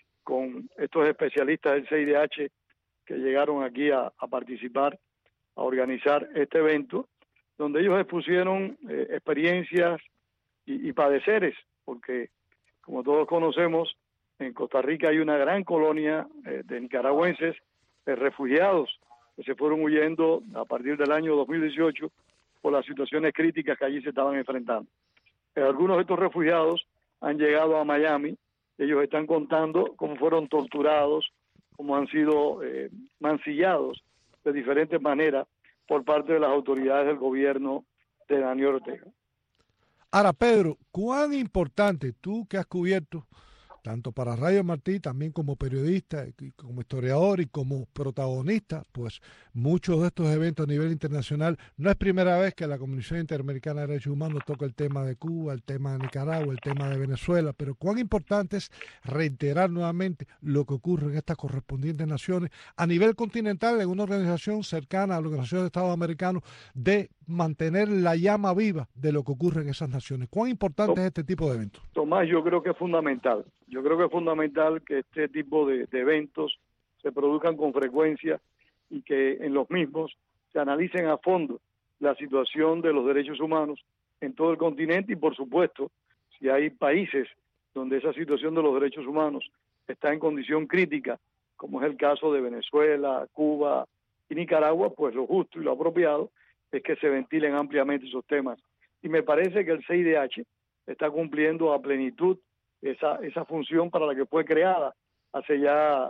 Speaker 20: con estos especialistas del C I D H que llegaron aquí a, a participar, a organizar este evento, donde ellos expusieron eh, experiencias y, y padeceres, porque como todos conocemos, en Costa Rica hay una gran colonia eh, de nicaragüenses, de refugiados, que se fueron huyendo a partir del año dos mil dieciocho por las situaciones críticas que allí se estaban enfrentando. Pero algunos de estos refugiados han llegado a Miami, ellos están contando cómo fueron torturados, cómo han sido eh, mancillados de diferentes maneras por parte de las autoridades del gobierno de Daniel Ortega.
Speaker 7: Ahora, Pedro, ¿cuán importante, tú que has cubierto tanto para Radio Martí, también como periodista, y como historiador y como protagonista, pues muchos de estos eventos a nivel internacional. No es primera vez que la Comisión Interamericana de Derechos Humanos toca el tema de Cuba, el tema de Nicaragua, el tema de Venezuela, pero cuán importante es reiterar nuevamente lo que ocurre en estas correspondientes naciones a nivel continental, en una organización cercana a la Organización de Estados Americanos, de mantener la llama viva de lo que ocurre en esas naciones. ¿Cuán importante es este tipo de eventos?
Speaker 20: Tomás, yo creo que es fundamental. Yo creo que es fundamental que este tipo de, de eventos se produzcan con frecuencia y que en los mismos se analicen a fondo la situación de los derechos humanos en todo el continente y, por supuesto, si hay países donde esa situación de los derechos humanos está en condición crítica, como es el caso de Venezuela, Cuba y Nicaragua, pues lo justo y lo apropiado es que se ventilen ampliamente esos temas. Y me parece que el C I D H está cumpliendo a plenitud esa, esa función para la que fue creada hace ya,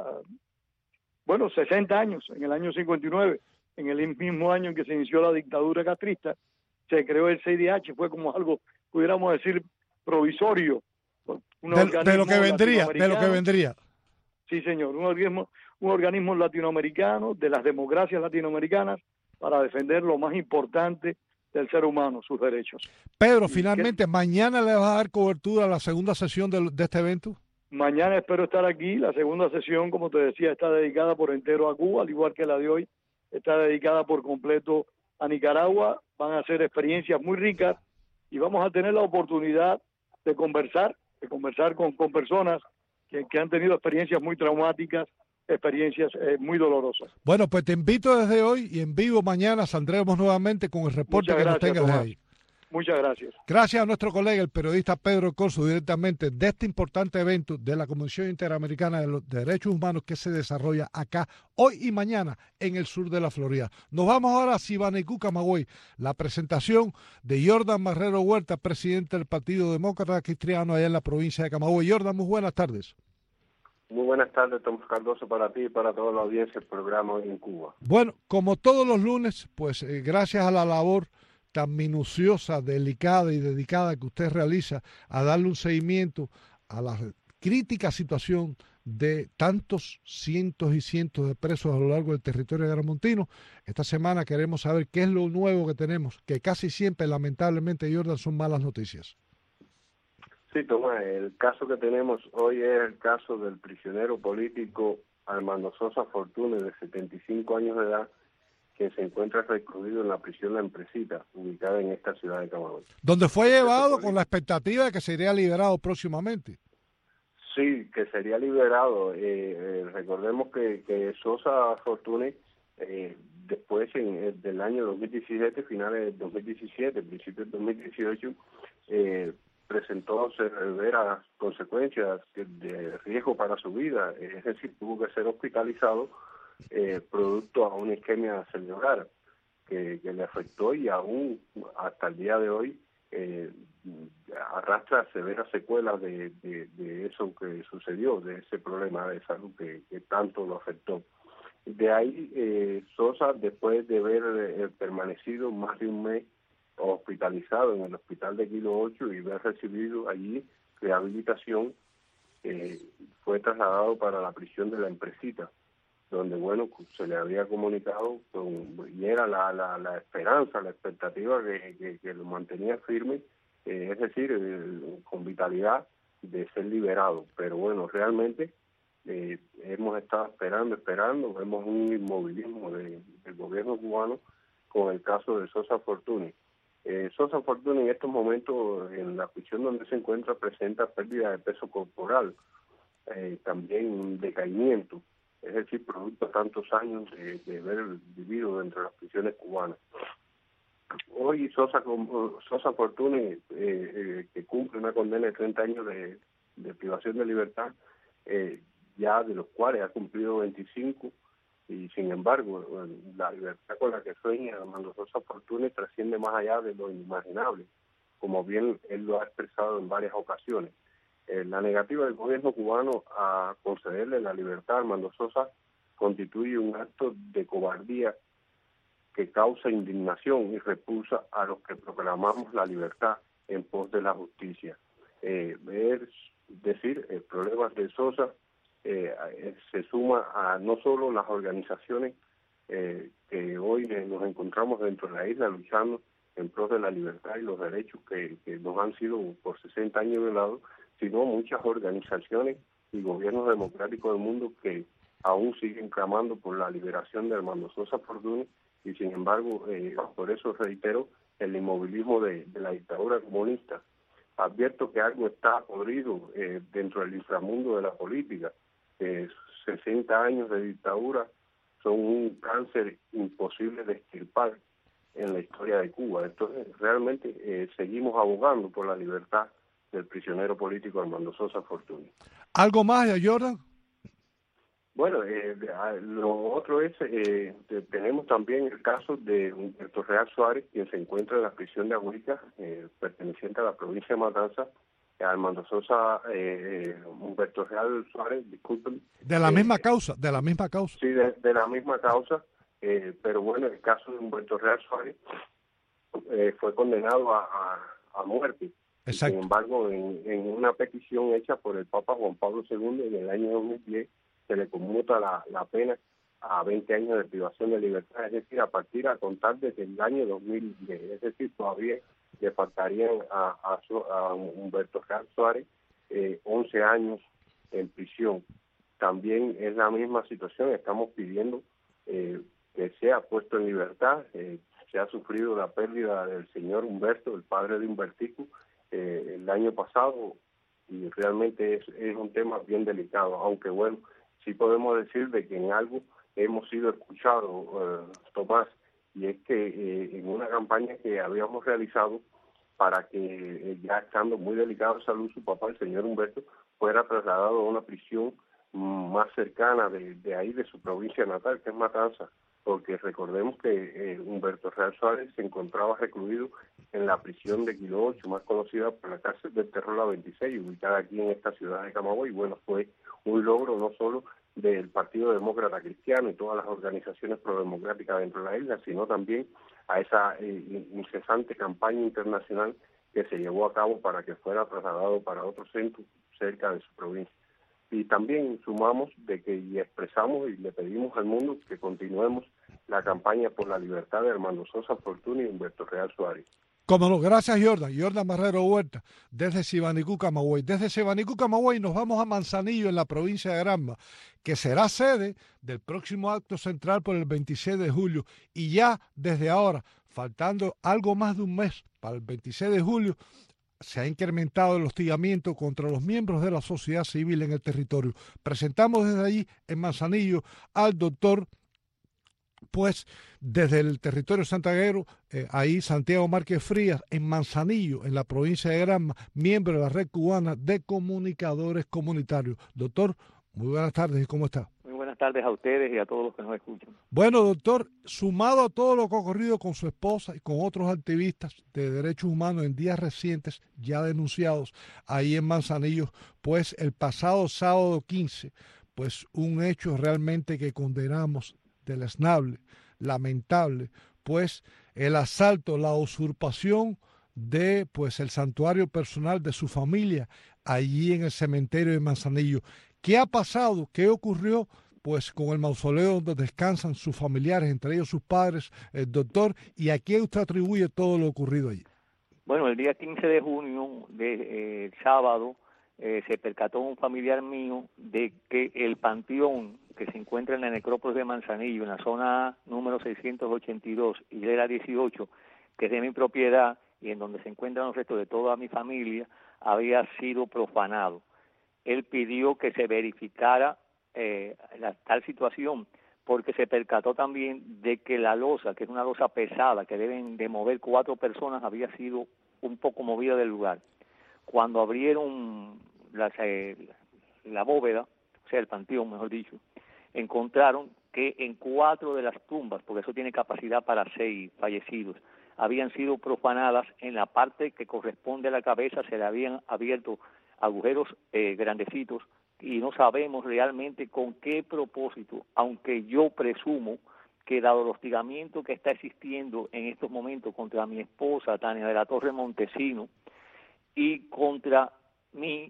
Speaker 20: bueno, sesenta años, en el año cincuenta y nueve, en el mismo año en que se inició la dictadura castrista, se creó el C I D H, fue como algo, pudiéramos decir, provisorio. Un
Speaker 7: de, de lo que vendría, de lo que vendría.
Speaker 20: Sí, señor, un organismo, un organismo latinoamericano, de las democracias latinoamericanas, para defender lo más importante del ser humano, sus derechos.
Speaker 7: Pedro, finalmente, ¿qué? ¿Mañana le vas a dar cobertura a la segunda sesión de, de este evento?
Speaker 20: Mañana espero estar aquí. La segunda sesión, como te decía, está dedicada por entero a Cuba, al igual que la de hoy, está dedicada por completo a Nicaragua. Van a ser experiencias muy ricas y vamos a tener la oportunidad de conversar, de conversar con, con personas que, que han tenido experiencias muy traumáticas, experiencias eh, muy dolorosas.
Speaker 7: Bueno, pues te invito desde hoy y en vivo mañana saldremos nuevamente con el reporte Muchas que gracias, nos tengas de ahí.
Speaker 20: Muchas gracias.
Speaker 7: Gracias a nuestro colega, el periodista Pedro Corso, directamente de este importante evento de la Comisión Interamericana de los Derechos Humanos que se desarrolla acá hoy y mañana en el sur de la Florida. Nos vamos ahora a Siboneycú, Camagüey, la presentación de Jordan Marrero Huerta, presidente del Partido Demócrata Cristiano allá en la provincia de Camagüey. Jordan, muy buenas tardes.
Speaker 21: Muy buenas tardes, Tomás Cardoso, para ti y para toda la audiencia del programa Hoy en Cuba.
Speaker 7: Bueno, como todos los lunes, pues eh, gracias a la labor tan minuciosa, delicada y dedicada que usted realiza a darle un seguimiento a la crítica situación de tantos cientos y cientos de presos a lo largo del territorio gramontino. Esta semana queremos saber qué es lo nuevo que tenemos, que casi siempre, lamentablemente, Jordan, son malas noticias.
Speaker 21: Sí, Tomás, el caso que tenemos hoy es el caso del prisionero político Armando Sosa Fortunes, de setenta y cinco años de edad, que se encuentra recluido en la prisión La Empresita, ubicada en esta ciudad de Camagüey.
Speaker 7: Donde fue llevado con la expectativa de que sería liberado próximamente.
Speaker 21: Sí, que sería liberado. Eh, eh, recordemos que, que Sosa Fortunes, eh, después en, del año dos mil diecisiete, finales del dos mil diecisiete, principios del dos mil dieciocho, eh, presentó severas consecuencias de riesgo para su vida, es decir, tuvo que ser hospitalizado eh, producto a una isquemia cerebral que, que le afectó y aún hasta el día de hoy eh, arrastra severas secuelas de, de, de eso que sucedió, de ese problema de salud que, que tanto lo afectó. De ahí, eh, Sosa, después de haber eh, permanecido más de un mes hospitalizado en el hospital de Kilo ocho y haber recibido allí rehabilitación, eh, fue trasladado para la prisión de La Empresita, donde, bueno, se le había comunicado con, y era la, la, la esperanza, la expectativa que, que, que lo mantenía firme, eh, es decir, eh, con vitalidad de ser liberado. Pero bueno, realmente eh, hemos estado esperando, esperando, vemos un inmovilismo de, del gobierno cubano con el caso de Sosa Fortunes. Eh, Sosa Fortunes en estos momentos en la prisión donde se encuentra presenta pérdida de peso corporal, eh, también un decaimiento, es decir, producto de tantos años de, de haber vivido dentro de las prisiones cubanas. Hoy Sosa, Sosa Fortunes, eh, eh, que cumple una condena de treinta años de, de privación de libertad, eh, ya de los cuales ha cumplido veinticinco, y sin embargo la libertad con la que sueña Armando Sosa Fortunes trasciende más allá de lo inimaginable, como bien él lo ha expresado en varias ocasiones. Eh, la negativa del gobierno cubano a concederle la libertad a Armando Sosa constituye un acto de cobardía que causa indignación y repulsa a los que proclamamos la libertad en pos de la justicia. Eh, ver decir, el problema de Sosa eh, se suma a no solo las organizaciones eh, que hoy eh, nos encontramos dentro de la isla luchando en pro de la libertad y los derechos que, que nos han sido por sesenta años violados, sino muchas organizaciones y gobiernos democráticos del mundo que aún siguen clamando por la liberación de Armando Sosa Fortuny, y sin embargo, eh, por eso reitero el inmovilismo de, de la dictadura comunista. Advierto que algo está podrido eh, dentro del inframundo de la política. Eh, sesenta años de dictadura son un cáncer imposible de extirpar en la historia de Cuba. Entonces, realmente eh, seguimos abogando por la libertad del prisionero político Armando Sosa Fortuny.
Speaker 7: ¿Algo más, Jordan?
Speaker 21: Bueno, eh, lo otro es, eh, tenemos también el caso de Humberto Real Suárez, quien se encuentra en la prisión de Agüita, eh, perteneciente a la provincia de Matanzas. Armando Sosa, eh, Humberto Real Suárez, disculpen.
Speaker 7: De la
Speaker 21: eh,
Speaker 7: misma causa, de la misma causa.
Speaker 21: Sí, de, de la misma causa, eh, pero bueno, el caso de Humberto Real Suárez eh, fue condenado a, a, a muerte.
Speaker 7: Exacto.
Speaker 21: Sin embargo, en, en una petición hecha por el Papa Juan Pablo segundo en el año dos mil diez, se le conmuta la, la pena a veinte años de privación de libertad, es decir, a partir a contar desde el año dos mil diez, es decir, todavía le faltarían a, a, a Humberto Real Suárez eh, once años en prisión. También es la misma situación, estamos pidiendo eh, que sea puesto en libertad. Eh, se ha sufrido la pérdida del señor Humberto, el padre de Humbertico, eh, el año pasado, y realmente es, es un tema bien delicado, aunque bueno, sí podemos decir de que en algo hemos sido escuchados, uh, Tomás, y es que eh, en una campaña que habíamos realizado para que, eh, ya estando muy delicado de salud, su papá, el señor Humberto, fuera trasladado a una prisión mm, más cercana de, de ahí, de su provincia natal, que es Matanzas, porque recordemos que eh, Humberto Real Suárez se encontraba recluido en la prisión de Kilo ocho, más conocida por la cárcel del Terror La veintiséis, ubicada aquí en esta ciudad de Camagüey. Y bueno, fue un logro no solo del Partido Demócrata Cristiano y todas las organizaciones prodemocráticas dentro de la isla, sino también a esa eh, incesante campaña internacional que se llevó a cabo para que fuera trasladado para otro centro cerca de su provincia. Y también sumamos de que y expresamos y le pedimos al mundo que continuemos la campaña por la libertad de Armando Sosa Fortuny y Humberto Real Suárez.
Speaker 7: Como no, gracias Jordan, Jordan Marrero Huerta, desde Sibanicú, Camagüey. Desde Sibanicú, Camagüey nos vamos a Manzanillo, en la provincia de Granma, que será sede del próximo acto central por el veintiséis de julio. Y ya desde ahora, faltando algo más de un mes para el veintiséis de julio, se ha incrementado el hostigamiento contra los miembros de la sociedad civil en el territorio. Presentamos desde allí, en Manzanillo, al doctor, pues desde el territorio santiaguero, eh, ahí Santiago Márquez Frías, en Manzanillo, en la provincia de Granma, miembro de la Red Cubana de Comunicadores Comunitarios. Doctor, muy buenas tardes, ¿y cómo está?
Speaker 2: Muy buenas tardes a ustedes y a todos los que nos escuchan.
Speaker 7: Bueno, doctor, sumado a todo lo que ha ocurrido con su esposa y con otros activistas de derechos humanos en días recientes, ya denunciados ahí en Manzanillo, pues el pasado sábado quince, pues un hecho realmente que condenamos, deleznable, lamentable, pues el asalto, la usurpación de pues el santuario personal de su familia allí en el cementerio de Manzanillo. ¿Qué ha pasado? ¿Qué ocurrió pues con el mausoleo donde descansan sus familiares, entre ellos sus padres, el doctor? ¿Y a quién usted atribuye todo lo ocurrido allí?
Speaker 2: Bueno, el día quince de junio, de eh, sábado, eh, se percató un familiar mío de que el panteón que se encuentra en la necrópolis de Manzanillo, en la zona número seiscientos ochenta y dos, hilera dieciocho, que es de mi propiedad y en donde se encuentran los restos de toda mi familia, había sido profanado. Él pidió que se verificara eh, la tal situación, porque se percató también de que la losa, que es una losa pesada, que deben de mover cuatro personas, había sido un poco movida del lugar. Cuando abrieron la, eh, la bóveda, o sea, el panteón, mejor dicho, encontraron que en cuatro de las tumbas, porque eso tiene capacidad para seis fallecidos, habían sido profanadas. En la parte que corresponde a la cabeza se le habían abierto agujeros eh, grandecitos, y no sabemos realmente con qué propósito, aunque yo presumo que dado el hostigamiento que está existiendo en estos momentos contra mi esposa, Tania de la Torre Montesino, y contra mí,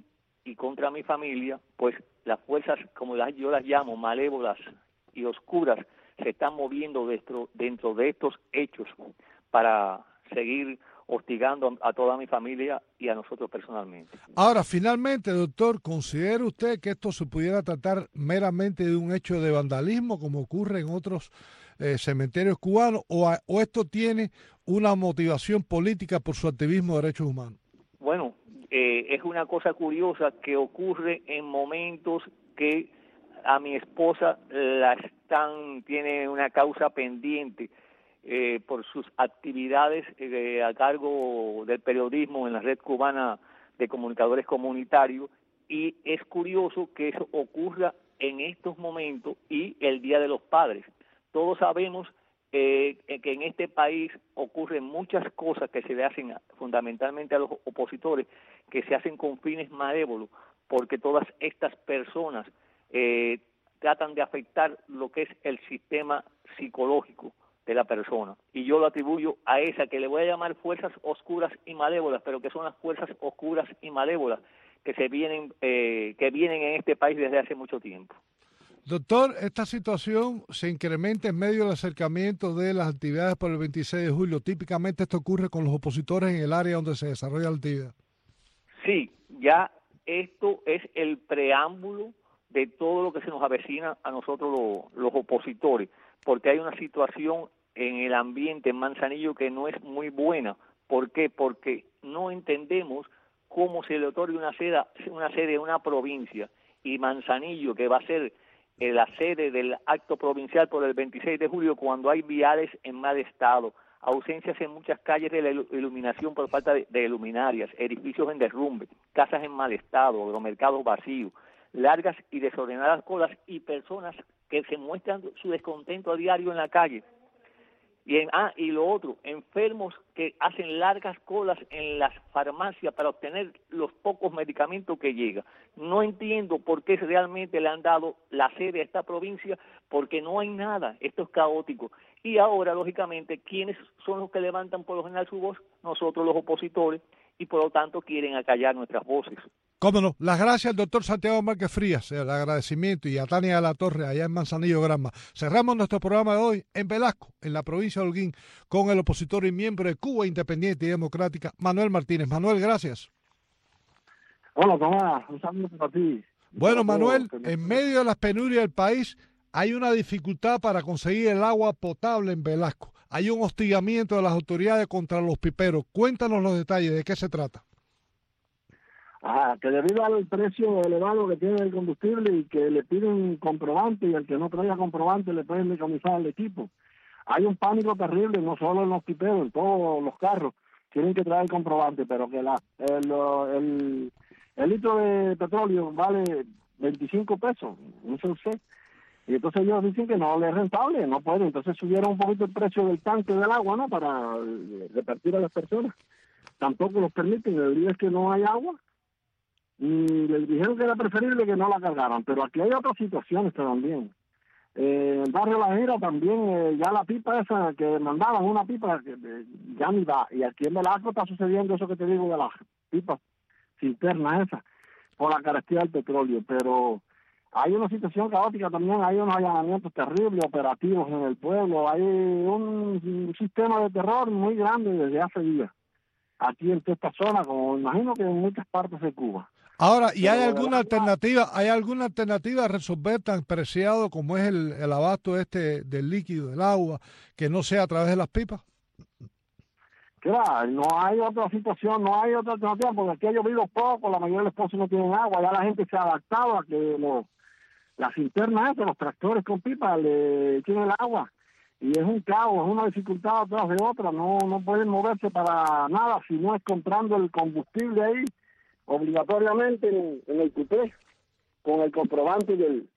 Speaker 2: y contra mi familia, pues las fuerzas, como las, yo las llamo, malévolas y oscuras, se están moviendo dentro, dentro de estos hechos para seguir hostigando a toda mi familia y a nosotros personalmente.
Speaker 7: Ahora, finalmente, doctor, ¿considera usted que esto se pudiera tratar meramente de un hecho de vandalismo, como ocurre en otros eh, cementerios cubanos, o, a, o esto tiene una motivación política por su activismo de derechos humanos?
Speaker 2: Bueno, eh, es una cosa curiosa que ocurre en momentos que a mi esposa la están, tiene una causa pendiente eh, por sus actividades eh, a cargo del periodismo en la red cubana de comunicadores comunitarios, y es curioso que eso ocurra en estos momentos y el Día de los Padres. Todos sabemos eh, que en este país ocurren muchas cosas que se le hacen fundamentalmente a los opositores, que se hacen con fines malévolos, porque todas estas personas eh, tratan de afectar lo que es el sistema psicológico de la persona, y yo lo atribuyo a esa que le voy a llamar fuerzas oscuras y malévolas, pero que son las fuerzas oscuras y malévolas que se vienen eh, que vienen en este país desde hace mucho tiempo.
Speaker 7: Doctor, esta situación se incrementa en medio del acercamiento de las actividades por el veintiséis de julio. Típicamente esto ocurre con los opositores en el área donde se desarrolla la actividad.
Speaker 2: Sí, ya esto es el preámbulo de todo lo que se nos avecina a nosotros lo, los opositores, porque hay una situación en el ambiente en Manzanillo que no es muy buena. ¿Por qué? Porque no entendemos cómo se le otorga una sede, una sede a una provincia, y Manzanillo, que va a ser eh, la sede del acto provincial por el veintiséis de julio, cuando hay viales en mal estado, ausencias en muchas calles de la iluminación por falta de, de luminarias, edificios en derrumbe, casas en mal estado, los mercados vacíos, largas y desordenadas colas, y personas que se muestran su descontento a diario en la calle. Y, en, ah, y lo otro, enfermos que hacen largas colas en las farmacias para obtener los pocos medicamentos que llegan. No entiendo por qué realmente le han dado la sede a esta provincia, porque no hay nada, esto es caótico. Y ahora, lógicamente, ¿quiénes son los que levantan por lo general su voz? Nosotros, los opositores, y por lo tanto quieren acallar nuestras voces.
Speaker 7: Cómo no. Las gracias al doctor Santiago Márquez Frías, el agradecimiento, y a Tania de la Torre, allá en Manzanillo, Granma. Cerramos nuestro programa de hoy en Velasco, en la provincia de Holguín, con el opositor y miembro de Cuba Independiente y Democrática, Manuel Martínez. Manuel, gracias.
Speaker 4: Hola, Tomás. Un saludo para ti.
Speaker 7: Bueno, Manuel, en medio de las penurias del país, hay una dificultad para conseguir el agua potable en Velasco. Hay un hostigamiento de las autoridades contra los piperos. Cuéntanos los detalles, ¿de qué se trata?
Speaker 4: Ah, que debido al precio elevado que tiene el combustible y que le piden comprobante, y el que no traiga comprobante le pueden decomisar el equipo. Hay un pánico terrible, no solo en los piperos, en todos los carros tienen que traer comprobante, pero que la el, el, el litro de petróleo vale veinticinco pesos, no sé usted. Y entonces ellos dicen que no les es rentable, no pueden. Entonces subieron un poquito el precio del tanque del agua, ¿no?, para repartir a las personas. Tampoco los permiten, el día es que no hay agua. Y les dijeron que era preferible que no la cargaran, pero aquí hay otras situaciones también. Eh, en Barrio La Gira también, eh, ya la pipa esa que mandaban, una pipa que eh, ya ni va, y aquí en Velasco está sucediendo eso que te digo de las pipas cisternas esas, por la carestía del petróleo, pero hay una situación caótica también, hay unos allanamientos terribles, operativos en el pueblo, hay un, un sistema de terror muy grande desde hace días, aquí en toda esta zona, como imagino que en muchas partes de Cuba.
Speaker 7: Ahora, ¿y hay alguna alternativa, hay alguna alternativa a resolver tan preciado como es el, el abasto este del líquido, del agua, que no sea a través de las pipas?
Speaker 4: Claro, no hay otra situación, no hay otra alternativa, porque aquí ha llovido poco, la mayoría de los pozos no tienen agua, ya la gente se ha adaptado a que los, las cisternas esas, los tractores con pipas le tienen el agua, y es un caos, es una dificultad atrás de otra, no, no pueden moverse para nada si no es comprando el combustible ahí, obligatoriamente en, en el cupé, con el comprobante del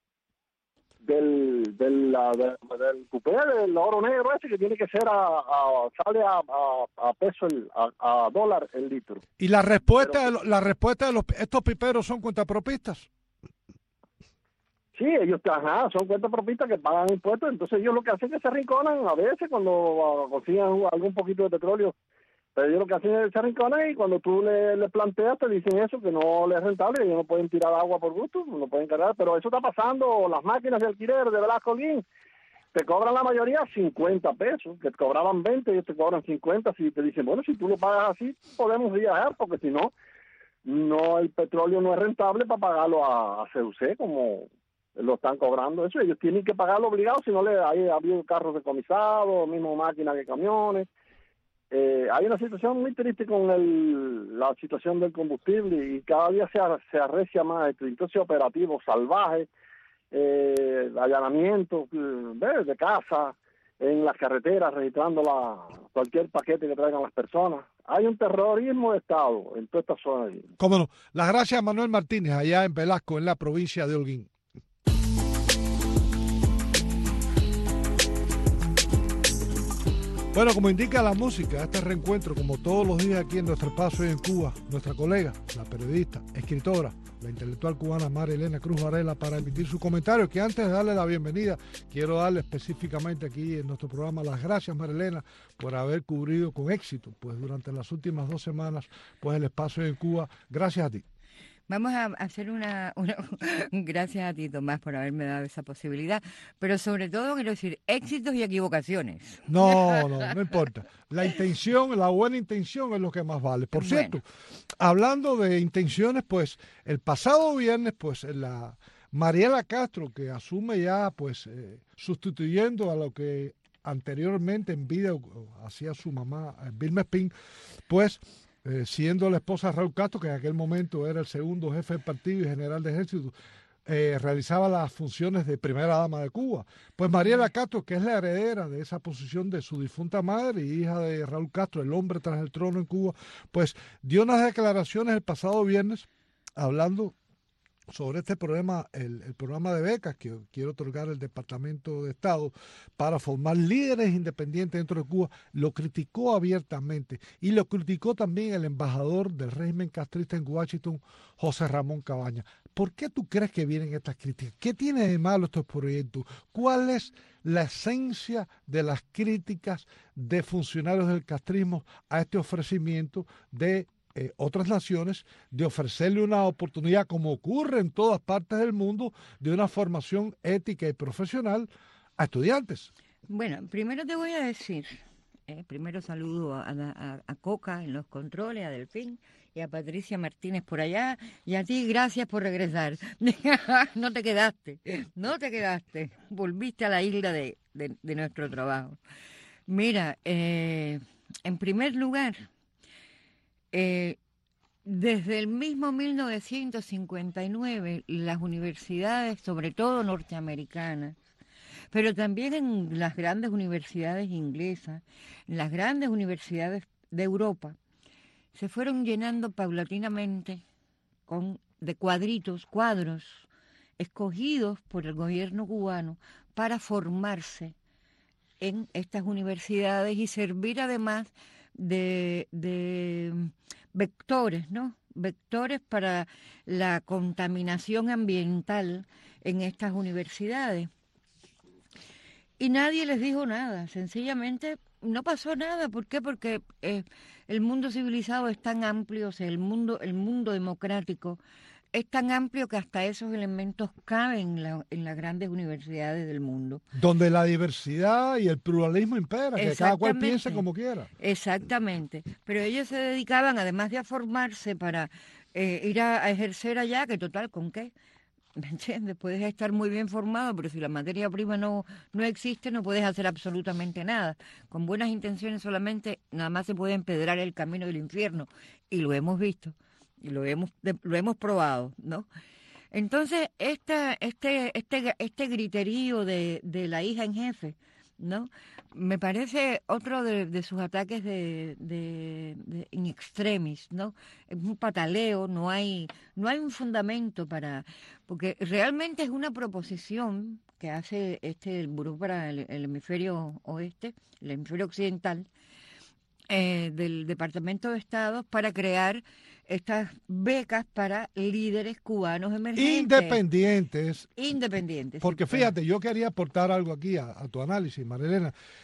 Speaker 4: del del, la, del, del cupé, del oro negro ese, que tiene que ser a, a sale a, a, a peso el, a, a dólar el litro.
Speaker 7: Y la respuesta Pero, de, la respuesta de los estos piperos son cuentapropistas.
Speaker 4: Sí, ellos ajá, son cuentapropistas que pagan impuestos, entonces ellos lo que hacen es que se arrinconan a veces cuando uh, consiguen algún poquito de petróleo Pero ellos lo que hacen es echar rincones y cuando tú le, le planteas te dicen eso, que no les es rentable, ellos no pueden tirar agua por gusto, no pueden cargar, pero eso está pasando, las máquinas de alquiler de Velasco Holguín te cobran la mayoría cincuenta pesos, que te cobraban veinte, ellos te cobran cincuenta, si te dicen, bueno, si tú lo pagas así, podemos viajar, porque si no, no el petróleo no es rentable para pagarlo a, a C U C, como lo están cobrando, eso ellos tienen que pagarlo obligado, si no le hay ha habido carros decomisados, mismo máquinas de camiones. Eh, hay una situación muy triste con el, la situación del combustible y cada día se, se arrecia más esto. Entonces operativos salvajes, eh, allanamientos de, de casa en las carreteras, registrando la, cualquier paquete que traigan las personas. Hay un terrorismo de Estado en toda esta zona.
Speaker 7: Cómo no. Las gracias a Manuel Martínez, allá en Velasco, en la provincia de Holguín. Bueno, como indica la música, este reencuentro, como todos los días aquí en nuestro espacio en Cuba, nuestra colega, la periodista, escritora, la intelectual cubana María Elena Cruz Varela, para emitir su comentario, que antes de darle la bienvenida, quiero darle específicamente aquí en nuestro programa las gracias, María Elena, por haber cubrido con éxito, pues durante las últimas dos semanas, pues el espacio en Cuba. Gracias a ti.
Speaker 5: Vamos a hacer una, una... Gracias a ti, Tomás, por haberme dado esa posibilidad. Pero sobre todo, quiero decir, éxitos y equivocaciones.
Speaker 7: No, no, no importa. La intención, la buena intención es lo que más vale. Por
Speaker 5: Bueno.
Speaker 7: cierto, hablando de intenciones, pues el pasado viernes, pues la Mariela Castro, que asume ya, pues eh, sustituyendo a lo que anteriormente en vida hacía su mamá, eh, Vilma Espín, pues... Eh, siendo la esposa de Raúl Castro, que en aquel momento era el segundo jefe del partido y general de ejército, eh, realizaba las funciones de primera dama de Cuba. Pues Mariela Castro, que es la heredera de esa posición de su difunta madre y hija de Raúl Castro, el hombre tras el trono en Cuba, pues dio unas declaraciones el pasado viernes hablando sobre este problema, el, el programa de becas que quiere otorgar el Departamento de Estado para formar líderes independientes dentro de Cuba. Lo criticó abiertamente y lo criticó también el embajador del régimen castrista en Washington, José Ramón Cabañas. ¿Por qué tú crees que vienen estas críticas? ¿Qué tiene de malo estos proyectos? ¿Cuál es la esencia de las críticas de funcionarios del castrismo a este ofrecimiento de Eh, otras naciones, de ofrecerle una oportunidad, como ocurre en todas partes del mundo, de una formación ética y profesional a estudiantes?
Speaker 5: Bueno, primero te voy a decir, eh, primero saludo a, a, a Coca en los controles, a Delfín y a Patricia Martínez por allá, y a ti gracias por regresar. No te quedaste, no te quedaste, volviste a la isla de, de, de nuestro trabajo. Mira, eh, en primer lugar, Eh, desde el mismo mil novecientos cincuenta y nueve, las universidades, sobre todo norteamericanas, pero también en las grandes universidades inglesas, en las grandes universidades de Europa, se fueron llenando paulatinamente con, de cuadritos, cuadros, escogidos por el gobierno cubano para formarse en estas universidades y servir además de, de vectores, ¿no? Vectores para la contaminación ambiental en estas universidades. Y nadie les dijo nada, sencillamente no pasó nada. ¿Por qué? Porque eh, el mundo civilizado es tan amplio, o sea, el mundo, el mundo democrático es tan amplio que hasta esos elementos caben en, la, en las grandes universidades del mundo.
Speaker 7: Donde la diversidad y el pluralismo impera, que cada cual piense como quiera.
Speaker 5: Exactamente. Pero ellos se dedicaban, además de a formarse, para eh, ir a, a ejercer allá, que total, ¿con qué? ¿Me entiendes? Puedes estar muy bien formado, pero si la materia prima no, no existe, no puedes hacer absolutamente nada. Con buenas intenciones solamente, nada más se puede empedrar el camino del infierno. Y lo hemos visto. Y lo hemos lo hemos probado, ¿no? Entonces, esta, este este este griterío de, de la hija en jefe, ¿no? Me parece otro de, de sus ataques de, de, de in extremis, ¿no? Es un pataleo, no hay no hay un fundamento para... Porque realmente es una proposición que hace este el Buró para el, el hemisferio oeste, el hemisferio occidental, eh, del Departamento de Estado para crear estas becas para líderes cubanos emergentes.
Speaker 7: Independientes.
Speaker 5: Independientes.
Speaker 7: Porque
Speaker 5: sí,
Speaker 7: fíjate, yo quería aportar algo aquí a, a tu análisis, María Elena,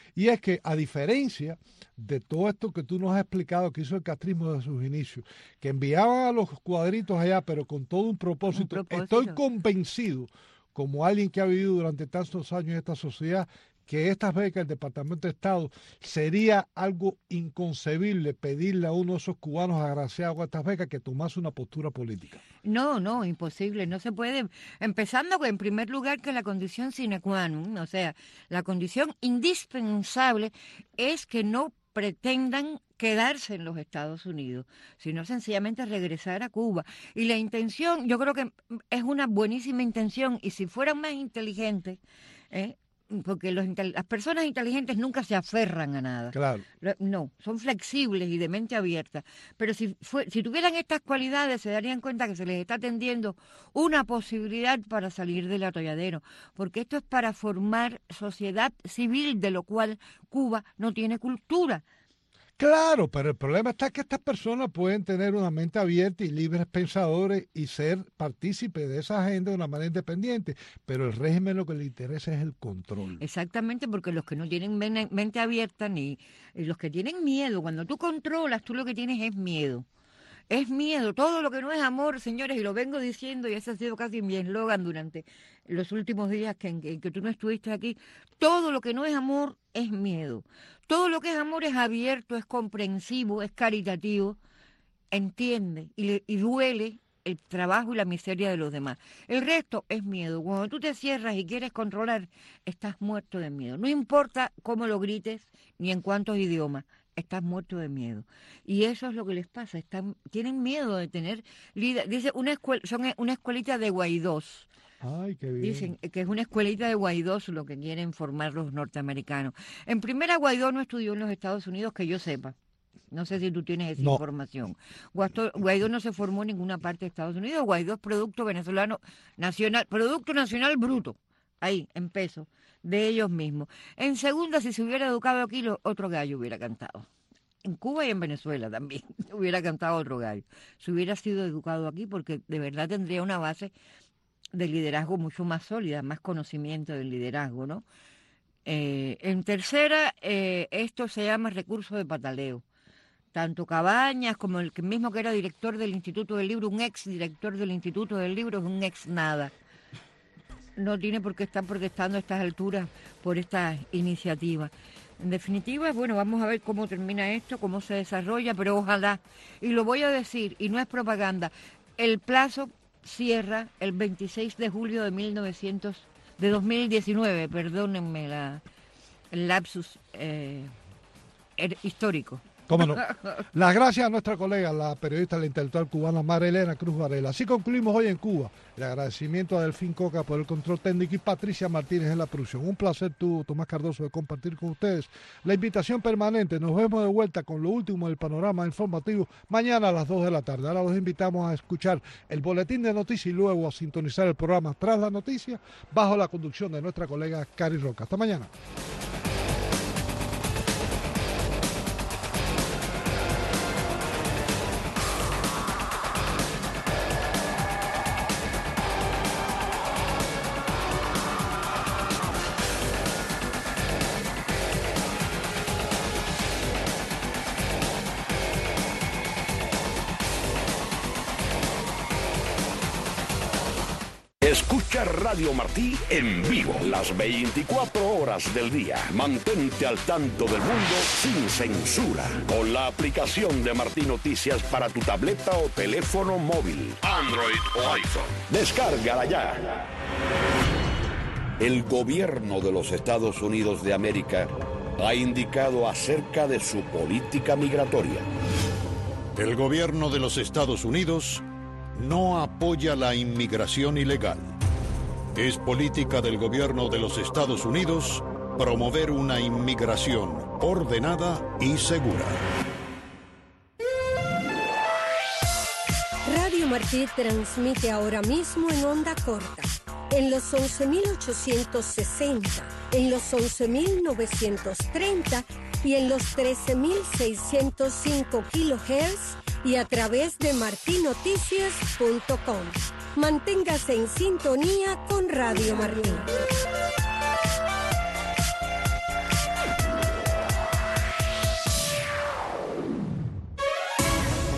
Speaker 7: Y es que, a diferencia de todo esto que tú nos has explicado que hizo el castrismo de sus inicios, que enviaban a los cuadritos allá, pero con todo un propósito, un propósito. Estoy convencido, como alguien que ha vivido durante tantos años en esta sociedad, que estas becas del Departamento de Estado sería algo inconcebible pedirle a uno de esos cubanos agraciados con estas becas que tomase una postura política.
Speaker 5: No, no, imposible, no se puede. Empezando en primer lugar que la condición sine qua non, o sea, la condición indispensable es que no pretendan quedarse en los Estados Unidos, sino sencillamente regresar a Cuba. Y la intención, yo creo que es una buenísima intención, y si fueran más inteligentes, ¿eh? porque los, las personas inteligentes nunca se aferran a nada.
Speaker 7: Claro.
Speaker 5: No, son flexibles y de mente abierta. Pero si, fue, si tuvieran estas cualidades, se darían cuenta que se les está tendiendo una posibilidad para salir del atolladero. Porque esto es para formar sociedad civil, de lo cual Cuba no tiene cultura.
Speaker 7: Claro, pero el problema está que estas personas pueden tener una mente abierta y libres pensadores y ser partícipes de esa agenda de una manera independiente, pero el régimen lo que le interesa es el control.
Speaker 5: Exactamente, porque los que no tienen mente abierta ni los que tienen miedo, cuando tú controlas, tú lo que tienes es miedo. Es miedo, todo lo que no es amor, señores, y lo vengo diciendo, y ese ha sido casi mi eslogan durante los últimos días que, en, en que tú no estuviste aquí, todo lo que no es amor es miedo. Todo lo que es amor es abierto, es comprensivo, es caritativo, entiende y, y duele el trabajo y la miseria de los demás. El resto es miedo. Cuando tú te cierras y quieres controlar, estás muerto de miedo. No importa cómo lo grites ni en cuántos idiomas, estás muerto de miedo. Y eso es lo que les pasa. Están, tienen miedo de tener líder. Dice, una escuela, son una escuelita de Guaidós.
Speaker 7: Ay, qué bien.
Speaker 5: Dicen que es una escuelita de Guaidó lo que quieren formar los norteamericanos. En primera, Guaidó no estudió en los Estados Unidos, que yo sepa. No sé si tú tienes esa no. información. Guaidó, Guaidó no se formó en ninguna parte de Estados Unidos. Guaidó es producto venezolano nacional, producto nacional bruto, ahí, en pesos, de ellos mismos. En segunda, si se hubiera educado aquí, otro gallo hubiera cantado. En Cuba y en Venezuela también hubiera cantado otro gallo. Si hubiera sido educado aquí, porque de verdad tendría una base de liderazgo mucho más sólida, más conocimiento del liderazgo, ¿no? Eh, en tercera, eh, esto se llama recurso de pataleo. Tanto Cabañas como el que mismo que era director del Instituto del Libro, un ex director del Instituto del Libro, es un ex nada. No tiene por qué estar protestando a estas alturas por esta iniciativa. En definitiva, bueno, vamos a ver cómo termina esto, cómo se desarrolla, pero ojalá, y lo voy a decir, y no es propaganda, el plazo cierra el veintiséis de julio de mil novecientos de dos mil diecinueve, perdónenme la, el lapsus eh, er, histórico.
Speaker 7: ¿Cómo no? Las gracias a nuestra colega, la periodista, la intelectual cubana María Elena Cruz Varela. Así concluimos hoy en Cuba. El agradecimiento a Delfín Coca por el control técnico y Patricia Martínez en la producción. Un placer tú, Tomás Cardoso, de compartir con ustedes la invitación permanente. Nos vemos de vuelta con lo último del panorama informativo mañana a las dos de la tarde. Ahora los invitamos a escuchar el boletín de noticias y luego a sintonizar el programa Tras la Noticia bajo la conducción de nuestra colega Cari Roca. Hasta mañana.
Speaker 1: Escucha Radio Martí en vivo las veinticuatro horas del día. Mantente al tanto del mundo sin censura con la aplicación de Martí Noticias para tu tableta o teléfono móvil, Android o iPhone. Descárgala ya. El gobierno de los Estados Unidos de América ha indicado acerca de su política migratoria.
Speaker 22: El gobierno de los Estados Unidos no apoya la inmigración ilegal. Es política del gobierno de los Estados Unidos promover una inmigración ordenada y segura.
Speaker 23: Radio Martí transmite ahora mismo en onda corta, en los once mil ochocientos sesenta, en los once mil novecientos treinta y en los trece mil seiscientos cinco kilohertz y a través de martí noticias punto com. Manténgase en sintonía con Radio Martí.